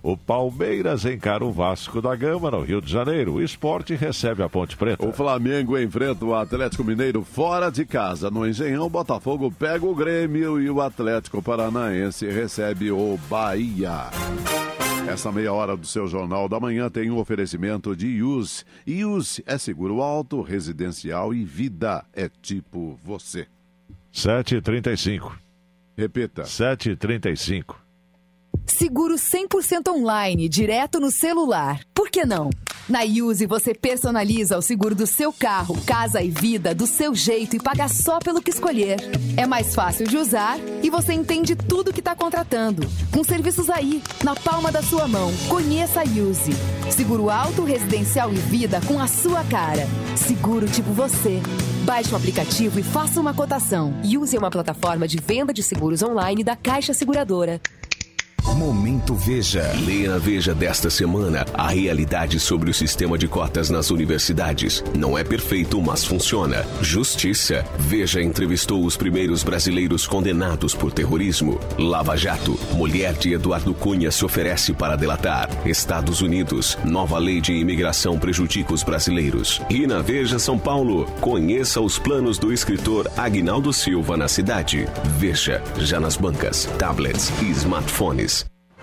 O Palmeiras encara o Vasco da Gama no Rio de Janeiro. O Sport recebe a Ponte Preta. O Flamengo enfrenta o Atlético Mineiro fora de casa. No Engenhão, o Botafogo pega o Grêmio e o Atlético Paranaense recebe o Bahia. Essa meia hora do seu Jornal da Manhã tem um oferecimento de IUS. IUS é seguro alto, residencial e vida é tipo você. 7h35. Repita. 7h35. Seguro 100% online, direto no celular. Por que não? Na Use você personaliza o seguro do seu carro, casa e vida do seu jeito e paga só pelo que escolher. É mais fácil de usar e você entende tudo que está contratando. Com serviços aí, na palma da sua mão. Conheça a Use. Seguro alto, residencial e vida com a sua cara. Seguro tipo você. Baixe o aplicativo e faça uma cotação. Use é uma plataforma de venda de seguros online da Caixa Seguradora. Momento Veja. Leia a Veja desta semana a realidade sobre o sistema de cotas nas universidades. Não é perfeito, mas funciona. Justiça. Veja entrevistou os primeiros brasileiros condenados por terrorismo. Lava Jato. Mulher de Eduardo Cunha se oferece para delatar. Estados Unidos. Nova lei de imigração prejudica os brasileiros. E na Veja São Paulo, conheça os planos do escritor Aguinaldo Silva na cidade. Veja, já nas bancas, tablets e smartphones.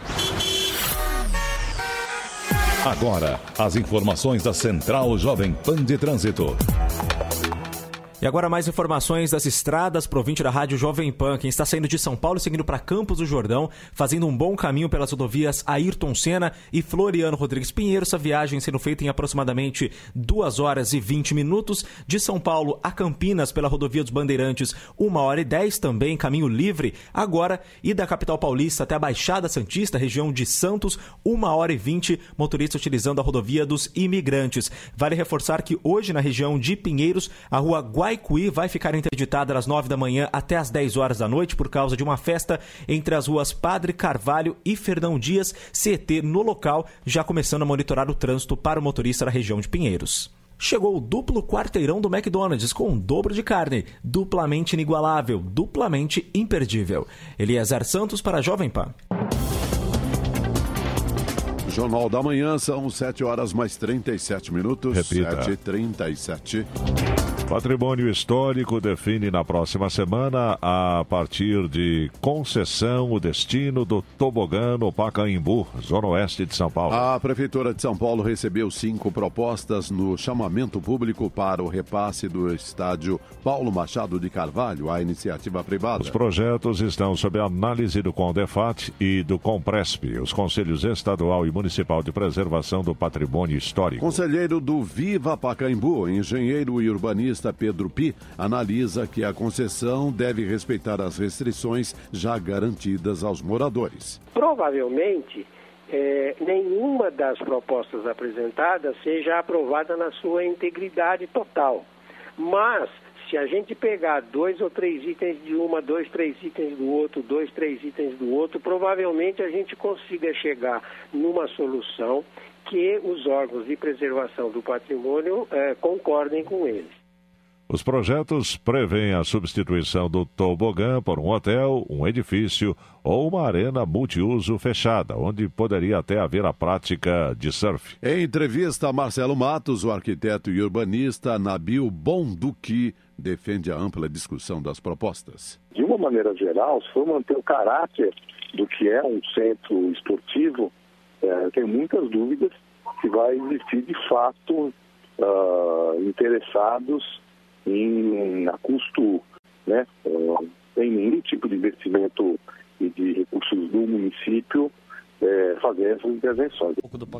Agora, as informações da Central Jovem Pan de Trânsito. E agora mais informações das estradas pro ouvinte da Rádio Jovem Pan. Quem está saindo de São Paulo e seguindo para Campos do Jordão, fazendo um bom caminho pelas rodovias Ayrton Senna e Floriano Rodrigues Pinheiro. Essa viagem sendo feita em aproximadamente 2 horas e 20 minutos. De São Paulo a Campinas pela rodovia dos Bandeirantes, 1h10 também, caminho livre. Agora, e da capital paulista até a Baixada Santista, região de Santos, 1h20, motorista utilizando a rodovia dos Imigrantes. Vale reforçar que hoje na região de Pinheiros, a rua Guaicuí vai ficar interditada das 9 da manhã até as 10 horas da noite por causa de uma festa entre as ruas Padre Carvalho e Fernão Dias. CET no local, já começando a monitorar o trânsito para o motorista da região de Pinheiros. Chegou o duplo quarteirão do McDonald's com um dobro de carne, duplamente inigualável, duplamente imperdível. Eliezer Santos para a Jovem Pan. Jornal da Manhã, são 7 horas mais 37 minutos. Repita. 7h37. Patrimônio Histórico define na próxima semana, a partir de concessão, o destino do tobogã no Pacaembu, zona oeste de São Paulo. A Prefeitura de São Paulo recebeu 5 propostas no chamamento público para o repasse do estádio Paulo Machado de Carvalho, à iniciativa privada. Os projetos estão sob análise do CONDEFAT e do CONPRESP, os Conselhos Estadual e Municipal de Preservação do Patrimônio Histórico. Conselheiro do Viva Pacaembu, engenheiro e urbanista Pedro Pi, analisa que a concessão deve respeitar as restrições já garantidas aos moradores. Provavelmente, nenhuma das propostas apresentadas seja aprovada na sua integridade total. Mas, se a gente pegar 2 ou 3 itens de uma, 2, 3 itens do outro, 2, 3 itens do outro, provavelmente a gente consiga chegar numa solução que os órgãos de preservação do patrimônio concordem com eles. Os projetos prevêem a substituição do tobogã por um hotel, um edifício ou uma arena multiuso fechada, onde poderia até haver a prática de surf. Em entrevista a Marcelo Matos, o arquiteto e urbanista Nabil Bonduki defende a ampla discussão das propostas. De uma maneira geral, se for manter o caráter do que é um centro esportivo, tenho muitas dúvidas se vai existir de fato interessados a custo, né, sem nenhum tipo de investimento e de recursos do município, fazer essas intervenções.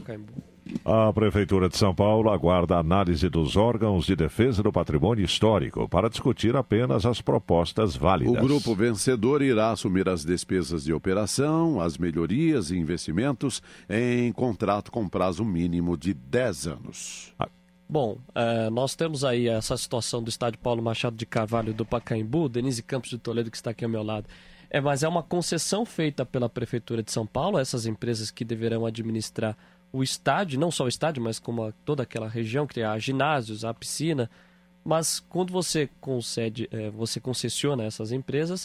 A Prefeitura de São Paulo aguarda a análise dos órgãos de defesa do patrimônio histórico para discutir apenas as propostas válidas. O grupo vencedor irá assumir as despesas de operação, as melhorias e investimentos em contrato com prazo mínimo de 10 anos. Bom, nós temos aí essa situação do estádio Paulo Machado de Carvalho do Pacaembu, Denise Campos de Toledo, que está aqui ao meu lado. Mas é uma concessão feita pela Prefeitura de São Paulo, essas empresas que deverão administrar o estádio, não só o estádio, mas como toda aquela região, que há ginásios, há piscina. Mas quando você concede, você concessiona essas empresas,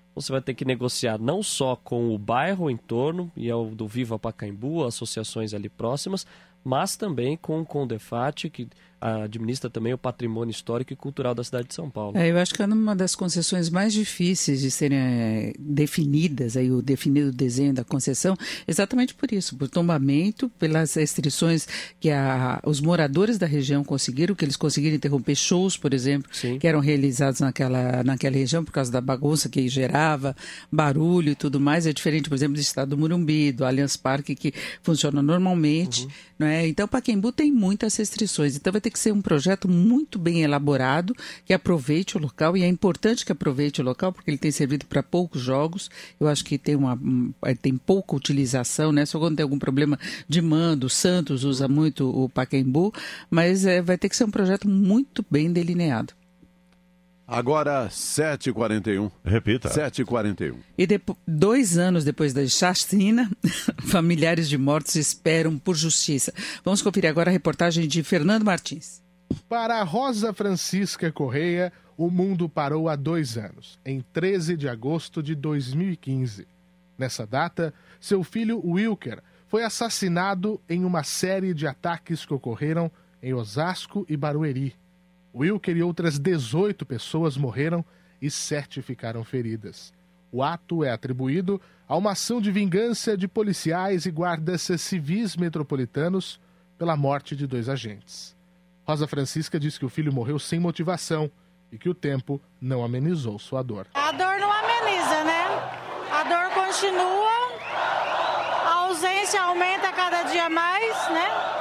Você vai ter que negociar não só com o bairro em torno, e é o do Viva Pacaembu, associações ali próximas, mas também com o Condefat, que administra também o patrimônio histórico e cultural da cidade de São Paulo. Eu acho que é uma das concessões mais difíceis de serem definidas, aí o definido desenho da concessão, exatamente por isso, por tombamento, pelas restrições que os moradores da região conseguiram, que eles conseguiram interromper shows, por exemplo, Sim. que eram realizados naquela região por causa da bagunça que gerava, barulho e tudo mais. É diferente, por exemplo, do estado do Morumbi, do Allianz Parque, que funciona normalmente. Não é? Então, o Pacaembu tem muitas restrições. Então, vai ter que ser um projeto muito bem elaborado, que aproveite o local, e é importante que aproveite o local, porque ele tem servido para poucos jogos. Eu acho que tem pouca utilização, né? Só quando tem algum problema de mando. O Santos usa muito o Pacaembu, mas vai ter que ser um projeto muito bem delineado. Agora, 7h41. Repita. 7h41. E 2 anos depois da chacina, familiares de mortos esperam por justiça. Vamos conferir agora a reportagem de Fernando Martins. Para Rosa Francisca Correia, o mundo parou há 2 anos, em 13 de agosto de 2015. Nessa data, seu filho Wilker foi assassinado em uma série de ataques que ocorreram em Osasco e Barueri. Wilker e outras 18 pessoas morreram e 7 ficaram feridas. O ato é atribuído a uma ação de vingança de policiais e guardas civis metropolitanos pela morte de 2 agentes. Rosa Francisca diz que o filho morreu sem motivação e que o tempo não amenizou sua dor. A dor não ameniza, né? A dor continua, a ausência aumenta cada dia mais, né?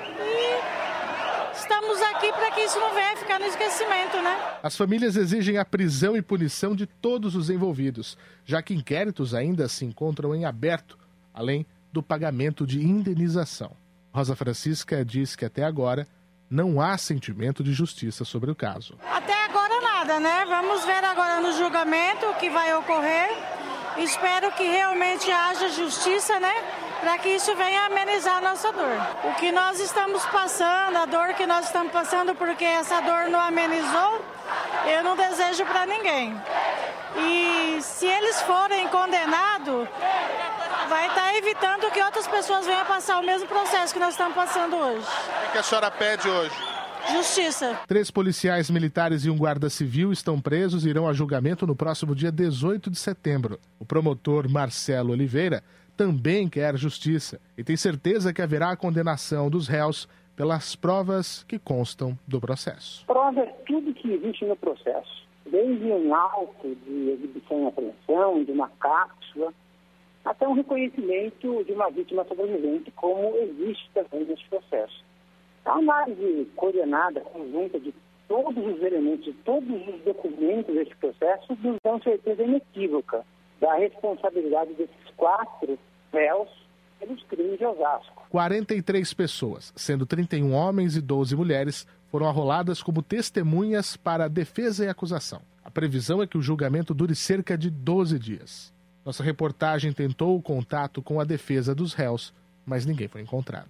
Estamos aqui para que isso não venha ficar no esquecimento, né? As famílias exigem a prisão e punição de todos os envolvidos, já que inquéritos ainda se encontram em aberto, além do pagamento de indenização. Rosa Francisca diz que até agora não há sentimento de justiça sobre o caso. Até agora nada, né? Vamos ver agora no julgamento o que vai ocorrer. Espero que realmente haja justiça, né? Para que isso venha amenizar a nossa dor. O que nós estamos passando, a dor que nós estamos passando, porque essa dor não amenizou, eu não desejo para ninguém. E se eles forem condenados, vai estar evitando que outras pessoas venham passar o mesmo processo que nós estamos passando hoje. O que a senhora pede hoje? Justiça. 3 policiais militares e um guarda civil estão presos e irão a julgamento no próximo dia 18 de setembro. O promotor Marcelo Oliveira também quer justiça e tem certeza que haverá a condenação dos réus pelas provas que constam do processo. Prova é tudo que existe no processo, desde um auto de exibição e apreensão, de uma cápsula, até um reconhecimento de uma vítima sobrevivente, como existe também nesse processo. A análise coordenada, conjunta de todos os elementos, de todos os documentos desse processo, nos dão certeza inequívoca da responsabilidade desses 4 réus pelos crimes de Osasco. 43 pessoas, sendo 31 homens e 12 mulheres, foram arroladas como testemunhas para a defesa e acusação. A previsão é que o julgamento dure cerca de 12 dias. Nossa reportagem tentou o contato com a defesa dos réus, mas ninguém foi encontrado.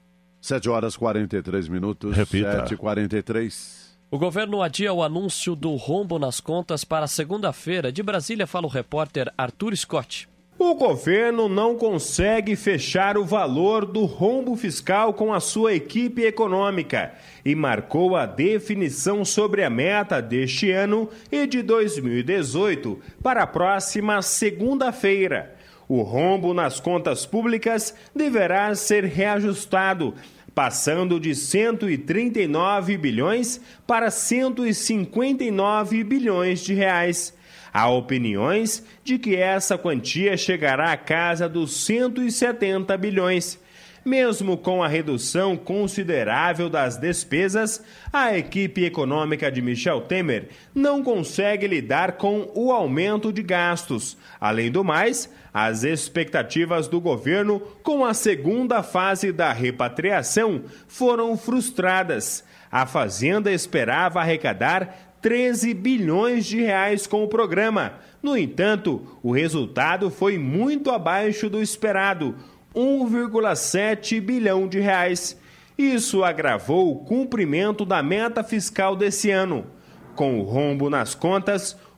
7h43. Repita. 7h43. O governo adia o anúncio do rombo nas contas para segunda-feira. De Brasília fala o repórter Arthur Scott. O governo não consegue fechar o valor do rombo fiscal com a sua equipe econômica e marcou a definição sobre a meta deste ano e de 2018 para a próxima segunda-feira. O rombo nas contas públicas deverá ser reajustado, passando de 139 bilhões para 159 bilhões de reais. Há opiniões de que essa quantia chegará à casa dos 170 bilhões. Mesmo com a redução considerável das despesas, a equipe econômica de Michel Temer não consegue lidar com o aumento de gastos. Além do mais, as expectativas do governo com a segunda fase da repatriação foram frustradas. A Fazenda esperava arrecadar 13 bilhões de reais com o programa. No entanto, o resultado foi muito abaixo do esperado, 1,7 bilhão de reais. Isso agravou o cumprimento da meta fiscal desse ano. Com o rombo nas contas,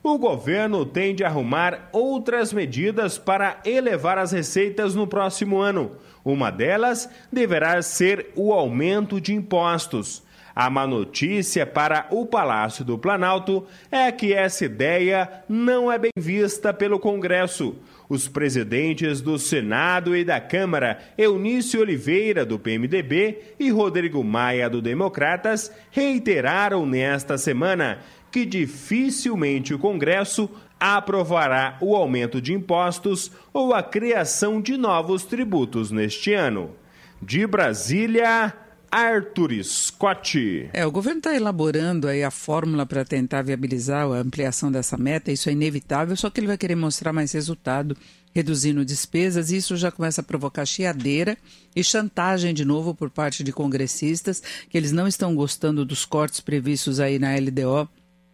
o governo tem de arrumar outras medidas para elevar as receitas no próximo ano. Uma delas deverá ser o aumento de impostos. A má notícia para o Palácio do Planalto é que essa ideia não é bem vista pelo Congresso. Os presidentes do Senado e da Câmara, Eunício Oliveira, do PMDB, e Rodrigo Maia, do Democratas, reiteraram nesta semana que dificilmente o Congresso aprovará o aumento de impostos ou a criação de novos tributos neste ano. De Brasília, Arthur Scott. O governo está elaborando aí a fórmula para tentar viabilizar a ampliação dessa meta. Isso é inevitável, só que ele vai querer mostrar mais resultado, reduzindo despesas, e isso já começa a provocar chiadeira e chantagem de novo por parte de congressistas, que eles não estão gostando dos cortes previstos aí na LDO,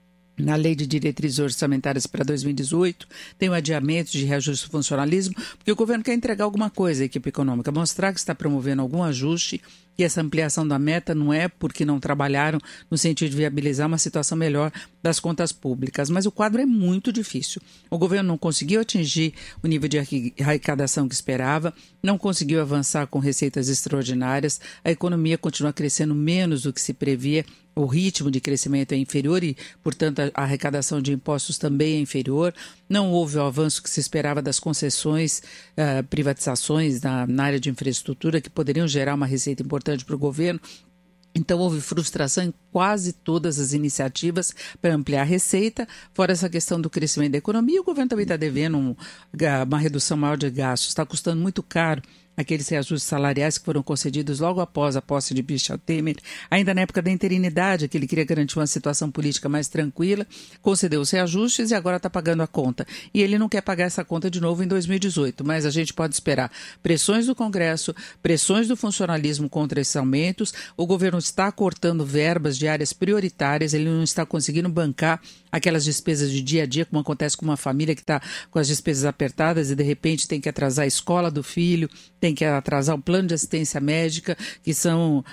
na Lei de Diretrizes Orçamentárias para 2018, tem o adiamento de reajuste do funcionalismo, porque o governo quer entregar alguma coisa à equipe econômica, mostrar que está promovendo algum ajuste, e essa ampliação da meta não é porque não trabalharam no sentido de viabilizar uma situação melhor das contas públicas, mas o quadro é muito difícil. O governo não conseguiu atingir o nível de arrecadação que esperava, não conseguiu avançar com receitas extraordinárias, a economia continua crescendo menos do que se previa, o ritmo de crescimento é inferior e, portanto, a arrecadação de impostos também é inferior. Não houve o avanço que se esperava das concessões, privatizações na área de infraestrutura, que poderiam gerar uma receita importante para o governo. Então, houve frustração em quase todas as iniciativas para ampliar a receita, fora essa questão do crescimento da economia. O governo também está devendo uma redução maior de gastos, está custando muito caro aqueles reajustes salariais que foram concedidos logo após a posse de Michel Temer, ainda na época da interinidade, que ele queria garantir uma situação política mais tranquila, concedeu os reajustes e agora está pagando a conta. E ele não quer pagar essa conta de novo em 2018, mas a gente pode esperar pressões do Congresso, pressões do funcionalismo contra esses aumentos. O governo está cortando verbas de áreas prioritárias, ele não está conseguindo bancar aquelas despesas de dia a dia, como acontece com uma família que está com as despesas apertadas e de repente tem que atrasar a escola do filho, tem que atrasar o plano de assistência médica, que são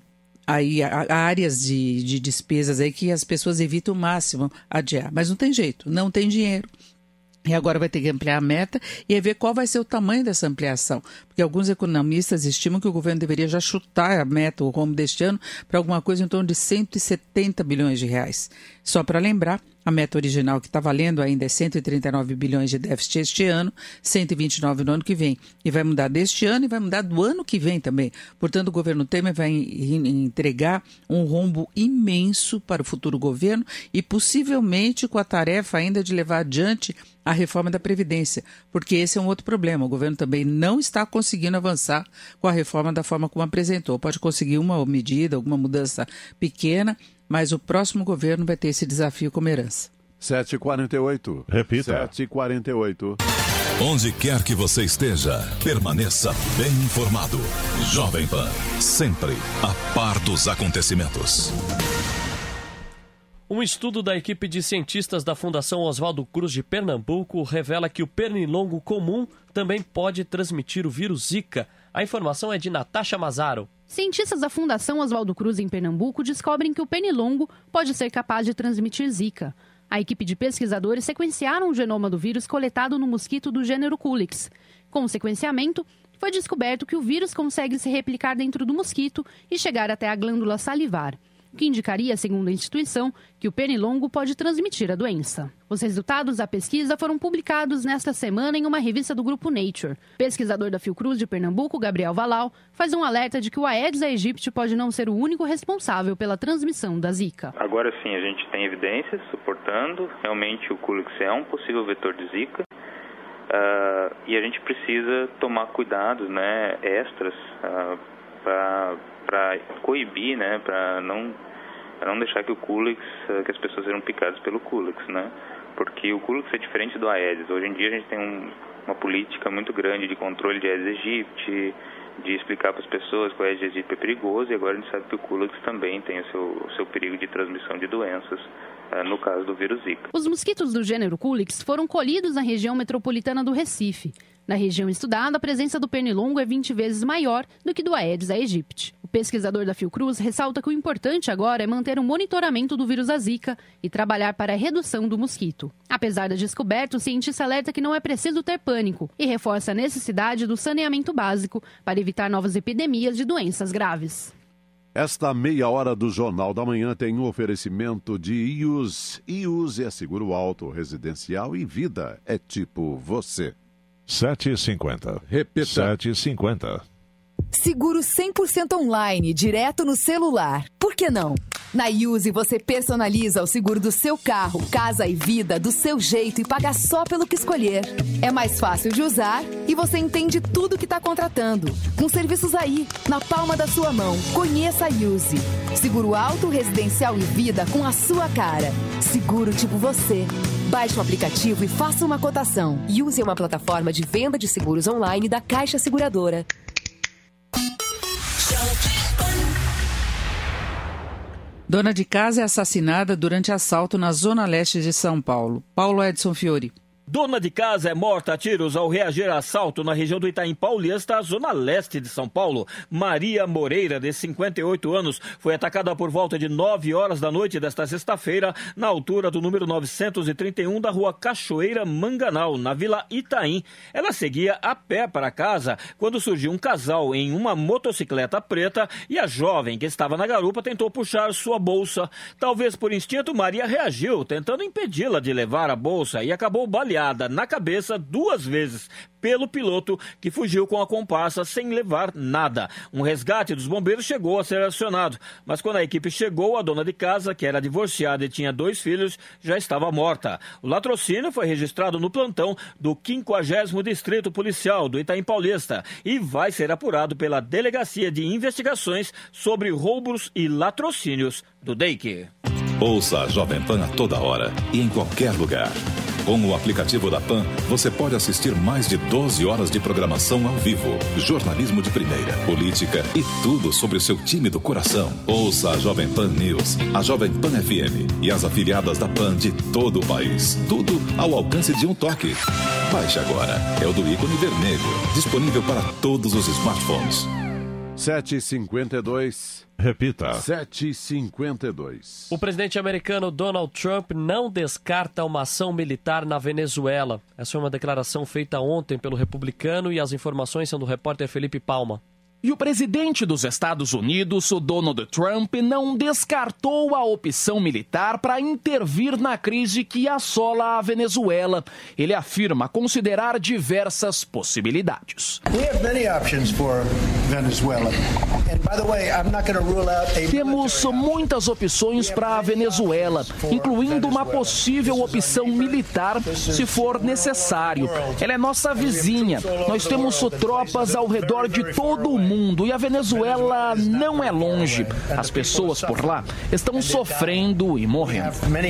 aí áreas de despesas aí que as pessoas evitam o máximo adiar. Mas não tem jeito, não tem dinheiro. E agora vai ter que ampliar a meta e aí ver qual vai ser o tamanho dessa ampliação. Porque alguns economistas estimam que o governo deveria já chutar a meta, o rombo deste ano, para alguma coisa em torno de 170 bilhões de reais. Só para lembrar, a meta original que está valendo ainda é 139 bilhões de déficit este ano, 129 no ano que vem. E vai mudar deste ano e vai mudar do ano que vem também. Portanto, o governo Temer vai entregar um rombo imenso para o futuro governo e possivelmente com a tarefa ainda de levar adiante a reforma da Previdência, porque esse é um outro problema. O governo também não está conseguindo avançar com a reforma da forma como apresentou. Pode conseguir uma medida, alguma mudança pequena, mas o próximo governo vai ter esse desafio como herança. 7h48. Repita. 7h48. Onde quer que você esteja, permaneça bem informado. Jovem Pan, sempre a par dos acontecimentos. Um estudo da equipe de cientistas da Fundação Oswaldo Cruz de Pernambuco revela que o pernilongo comum também pode transmitir o vírus Zika. A informação é de Natasha Mazaro. Cientistas da Fundação Oswaldo Cruz em Pernambuco descobrem que o pernilongo pode ser capaz de transmitir Zika. A equipe de pesquisadores sequenciaram o genoma do vírus coletado no mosquito do gênero Culex. Com o sequenciamento, foi descoberto que o vírus consegue se replicar dentro do mosquito e chegar até a glândula salivar, o que indicaria, segundo a instituição, que o pernilongo pode transmitir a doença. Os resultados da pesquisa foram publicados nesta semana em uma revista do grupo Nature. O pesquisador da Fiocruz de Pernambuco, Gabriel Valal, faz um alerta de que o Aedes aegypti pode não ser o único responsável pela transmissão da Zika. Agora sim, a gente tem evidências suportando, realmente o Culex é um possível vetor de Zika, e a gente precisa tomar cuidados, extras para coibir, para não deixar que o Culex, que as pessoas sejam picadas pelo Culex, porque o Culex é diferente do Aedes. Hoje em dia a gente tem uma política muito grande de controle de Aedes aegypti, de explicar para as pessoas que o Aedes aegypti é perigoso, e agora a gente sabe que o Culex também tem o seu perigo de transmissão de doenças, no caso do vírus Zika. Os mosquitos do gênero Culex foram colhidos na região metropolitana do Recife. Na região estudada, a presença do pernilongo é 20 vezes maior do que do Aedes aegypti. O pesquisador da Fiocruz ressalta que o importante agora é manter o monitoramento do vírus da Zika e trabalhar para a redução do mosquito. Apesar da descoberta, o cientista alerta que não é preciso ter pânico e reforça a necessidade do saneamento básico para evitar novas epidemias de doenças graves. Esta meia hora do Jornal da Manhã tem um oferecimento de IUS. IUS é seguro alto, residencial e vida é tipo você. 7h50. Repita. 7h50. Seguro 100% online, direto no celular. Por que não? Na Use você personaliza o seguro do seu carro, casa e vida do seu jeito e paga só pelo que escolher. É mais fácil de usar e você entende tudo que está contratando. Com serviços aí, na palma da sua mão. Conheça a Use. Seguro alto, residencial e vida com a sua cara. Seguro tipo você. Baixe o aplicativo e faça uma cotação. Use é uma plataforma de venda de seguros online da Caixa Seguradora. Dona de casa é assassinada durante assalto na zona leste de São Paulo. Paulo Edson Fiori. Dona de casa é morta a tiros ao reagir a assalto na região do Itaim Paulista, zona leste de São Paulo. Maria Moreira, de 58 anos, foi atacada por volta de 9 horas da noite desta sexta-feira, na altura do número 931 da rua Cachoeira Manganal, na Vila Itaim. Ela seguia a pé para casa quando surgiu um casal em uma motocicleta preta e a jovem que estava na garupa tentou puxar sua bolsa. Talvez por instinto, Maria reagiu, tentando impedi-la de levar a bolsa e acabou baleada na cabeça 2 vezes pelo piloto, que fugiu com a comparsa sem levar nada. Um resgate dos bombeiros chegou a ser acionado, mas quando a equipe chegou, a dona de casa, que era divorciada e tinha 2 filhos, já estava morta. O latrocínio foi registrado no plantão do 50º Distrito Policial do Itaim Paulista e vai ser apurado pela Delegacia de Investigações sobre Roubos e Latrocínios do DEIC. Ouça a Jovem Pan a toda hora e em qualquer lugar. Com o aplicativo da PAN, você pode assistir mais de 12 horas de programação ao vivo, jornalismo de primeira, política e tudo sobre o seu time do coração. Ouça a Jovem Pan News, a Jovem Pan FM e as afiliadas da PAN de todo o país. Tudo ao alcance de um toque. Baixe agora. É o do ícone vermelho, disponível para todos os smartphones. 7h52. Repita. 7h52. O presidente americano Donald Trump não descarta uma ação militar na Venezuela. Essa foi uma declaração feita ontem pelo republicano e as informações são do repórter Felipe Palma. E o presidente dos Estados Unidos, o Donald Trump, não descartou a opção militar para intervir na crise que assola a Venezuela. Ele afirma considerar diversas possibilidades. Temos muitas opções para a Venezuela, incluindo uma possível opção militar, se for necessário. Ela é nossa vizinha. Nós temos tropas ao redor de todo o mundo e a Venezuela não é longe. As pessoas por lá estão sofrendo e morrendo.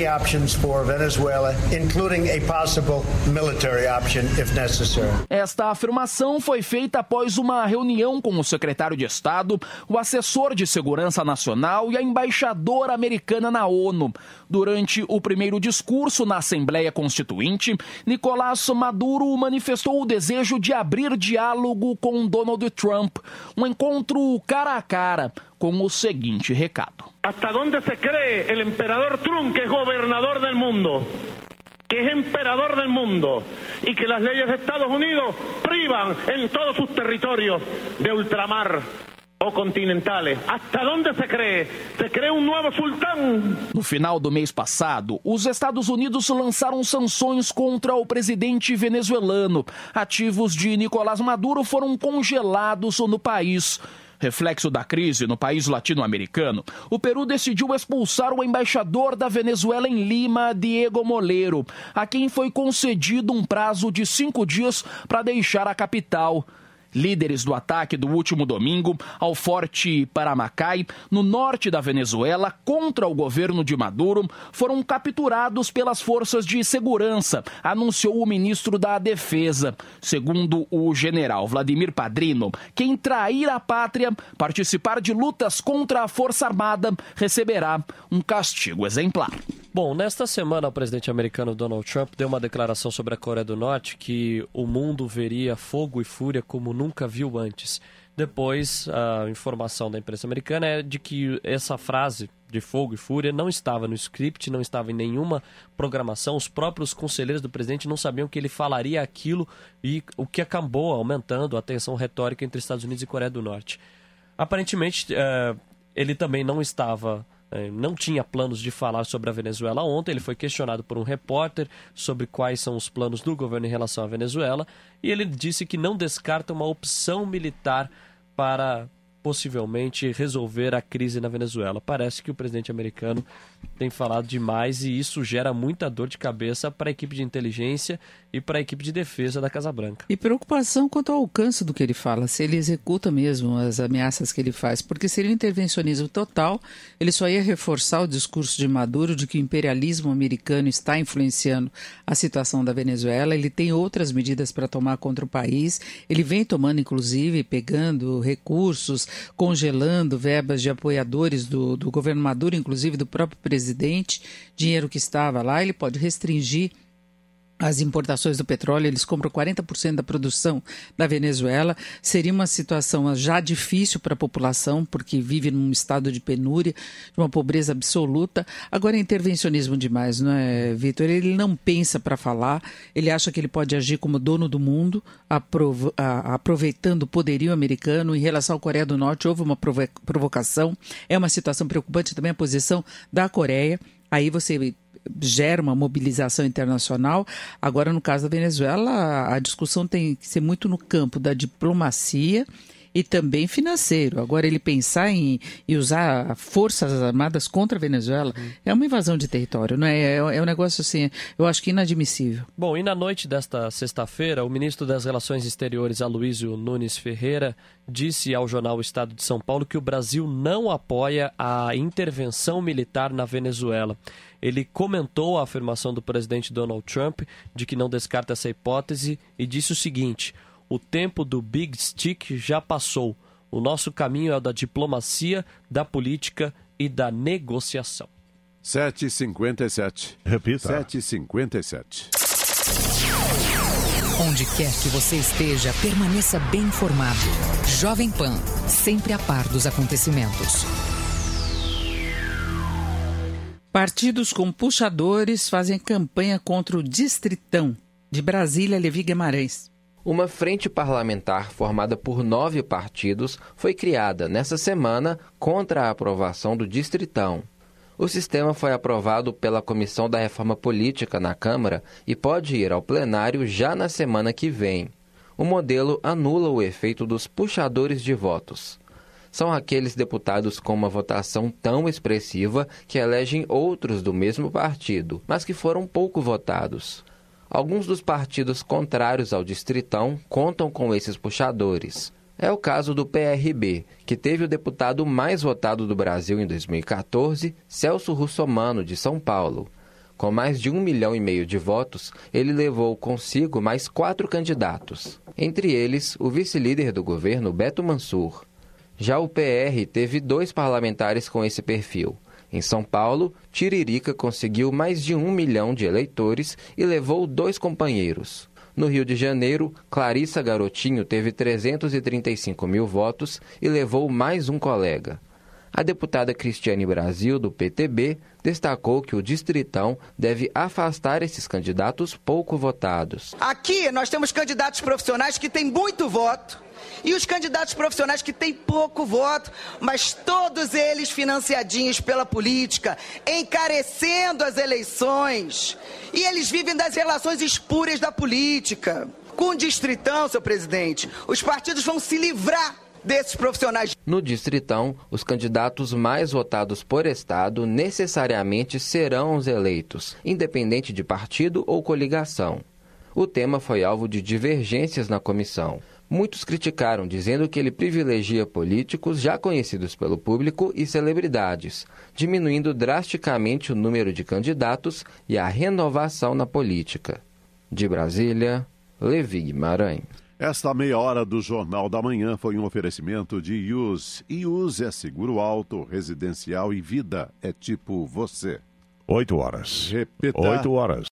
Esta afirmação foi feita após uma reunião com o secretário de Estado, o assessor de Segurança Nacional e a embaixadora americana na ONU. Durante o primeiro discurso na Assembleia Constituinte, Nicolás Maduro manifestou o desejo de abrir diálogo com Donald Trump. Um encontro cara a cara com o seguinte recado. ¿Hasta dónde se cree el emperador Trump que es gobernador del mundo? Que es emperador del mundo y que las leyes de Estados Unidos privan en todos sus territorios de ultramar ou continentales. ¿Hasta dónde se cree? Se cree um novo sultão? No final do mês passado, os Estados Unidos lançaram sanções contra o presidente venezuelano. Ativos de Nicolás Maduro foram congelados no país. Reflexo da crise no país latino-americano, o Peru decidiu expulsar o embaixador da Venezuela em Lima, Diego Molero, a quem foi concedido um prazo de 5 dias para deixar a capital. Líderes do ataque do último domingo ao Forte Paramacay, no norte da Venezuela, contra o governo de Maduro, foram capturados pelas forças de segurança, anunciou o ministro da Defesa. Segundo o general Vladimir Padrino, quem trair a pátria, participar de lutas contra a Força Armada, receberá um castigo exemplar. Bom, nesta semana o presidente americano Donald Trump deu uma declaração sobre a Coreia do Norte que o mundo veria fogo e fúria como nunca viu antes. Depois, a informação da imprensa americana é de que essa frase de fogo e fúria não estava no script, não estava em nenhuma programação. Os próprios conselheiros do presidente não sabiam que ele falaria aquilo, e o que acabou aumentando a tensão retórica entre Estados Unidos e Coreia do Norte. Aparentemente, ele também não tinha planos de falar sobre a Venezuela ontem. Ele foi questionado por um repórter sobre quais são os planos do governo em relação à Venezuela, e ele disse que não descarta uma opção militar para possivelmente resolver a crise na Venezuela. Parece que o presidente americano tem falado demais, e isso gera muita dor de cabeça para a equipe de inteligência e para a equipe de defesa da Casa Branca. E preocupação quanto ao alcance do que ele fala, se ele executa mesmo as ameaças que ele faz, porque seria um intervencionismo total. Ele só ia reforçar o discurso de Maduro de que o imperialismo americano está influenciando a situação da Venezuela. Ele tem outras medidas para tomar contra o país, ele vem tomando, inclusive, pegando recursos, congelando verbas de apoiadores do governo Maduro, inclusive do próprio presidente, dinheiro que estava lá. Ele pode restringir as importações do petróleo. Eles compram 40% da produção da Venezuela. Seria uma situação já difícil para a população, porque vive num estado de penúria, de uma pobreza absoluta. Agora é intervencionismo demais, não é, Vitor? Ele não pensa para falar, ele acha que ele pode agir como dono do mundo, aproveitando o poderio americano. Em relação à Coreia do Norte, houve uma provocação. É uma situação preocupante também a posição da Coreia. Aí você gera uma mobilização internacional. Agora, no caso da Venezuela, a discussão tem que ser muito no campo da diplomacia e também financeiro. Agora, ele pensar em usar forças armadas contra a Venezuela é uma invasão de território, não é? É um negócio assim, eu acho que inadmissível. Bom, e na noite desta sexta-feira, o ministro das Relações Exteriores, Aloysio Nunes Ferreira, disse ao jornal O Estado de São Paulo que o Brasil não apoia a intervenção militar na Venezuela. Ele comentou a afirmação do presidente Donald Trump de que não descarta essa hipótese e disse o seguinte: o tempo do Big Stick já passou. O nosso caminho é o da diplomacia, da política e da negociação. 7h57. Repita. 7h57. Onde quer que você esteja, permaneça bem informado. Jovem Pan, sempre a par dos acontecimentos. Partidos com puxadores fazem campanha contra o Distritão. De Brasília, Levi Guimarães. Uma frente parlamentar formada por 9 partidos foi criada nesta semana contra a aprovação do Distritão. O sistema foi aprovado pela Comissão da Reforma Política na Câmara e pode ir ao plenário já na semana que vem. O modelo anula o efeito dos puxadores de votos. São aqueles deputados com uma votação tão expressiva que elegem outros do mesmo partido, mas que foram pouco votados. Alguns dos partidos contrários ao Distritão contam com esses puxadores. É o caso do PRB, que teve o deputado mais votado do Brasil em 2014, Celso Russomano, de São Paulo. Com mais de 1,5 milhão de votos, ele levou consigo mais 4 candidatos. Entre eles, o vice-líder do governo, Beto Mansur. Já o PR teve 2 parlamentares com esse perfil. Em São Paulo, Tiririca conseguiu mais de 1 milhão de eleitores e levou 2 companheiros. No Rio de Janeiro, Clarissa Garotinho teve 335 mil votos e levou mais um colega. A deputada Cristiane Brasil, do PTB, destacou que o Distritão deve afastar esses candidatos pouco votados. Aqui nós temos candidatos profissionais que têm muito voto e os candidatos profissionais que têm pouco voto, mas todos eles financiadinhos pela política, encarecendo as eleições. E eles vivem das relações espúrias da política. Com o Distritão, seu presidente, os partidos vão se livrar desses profissionais. No Distritão, os candidatos mais votados por estado necessariamente serão os eleitos, independente de partido ou coligação. O tema foi alvo de divergências na comissão. Muitos criticaram, dizendo que ele privilegia políticos já conhecidos pelo público e celebridades, diminuindo drasticamente o número de candidatos e a renovação na política. De Brasília, Levi Guimarães. Esta meia hora do Jornal da Manhã foi um oferecimento de IUS. IUS é seguro alto, residencial e vida é tipo você. 8 horas. Repita. 8 horas.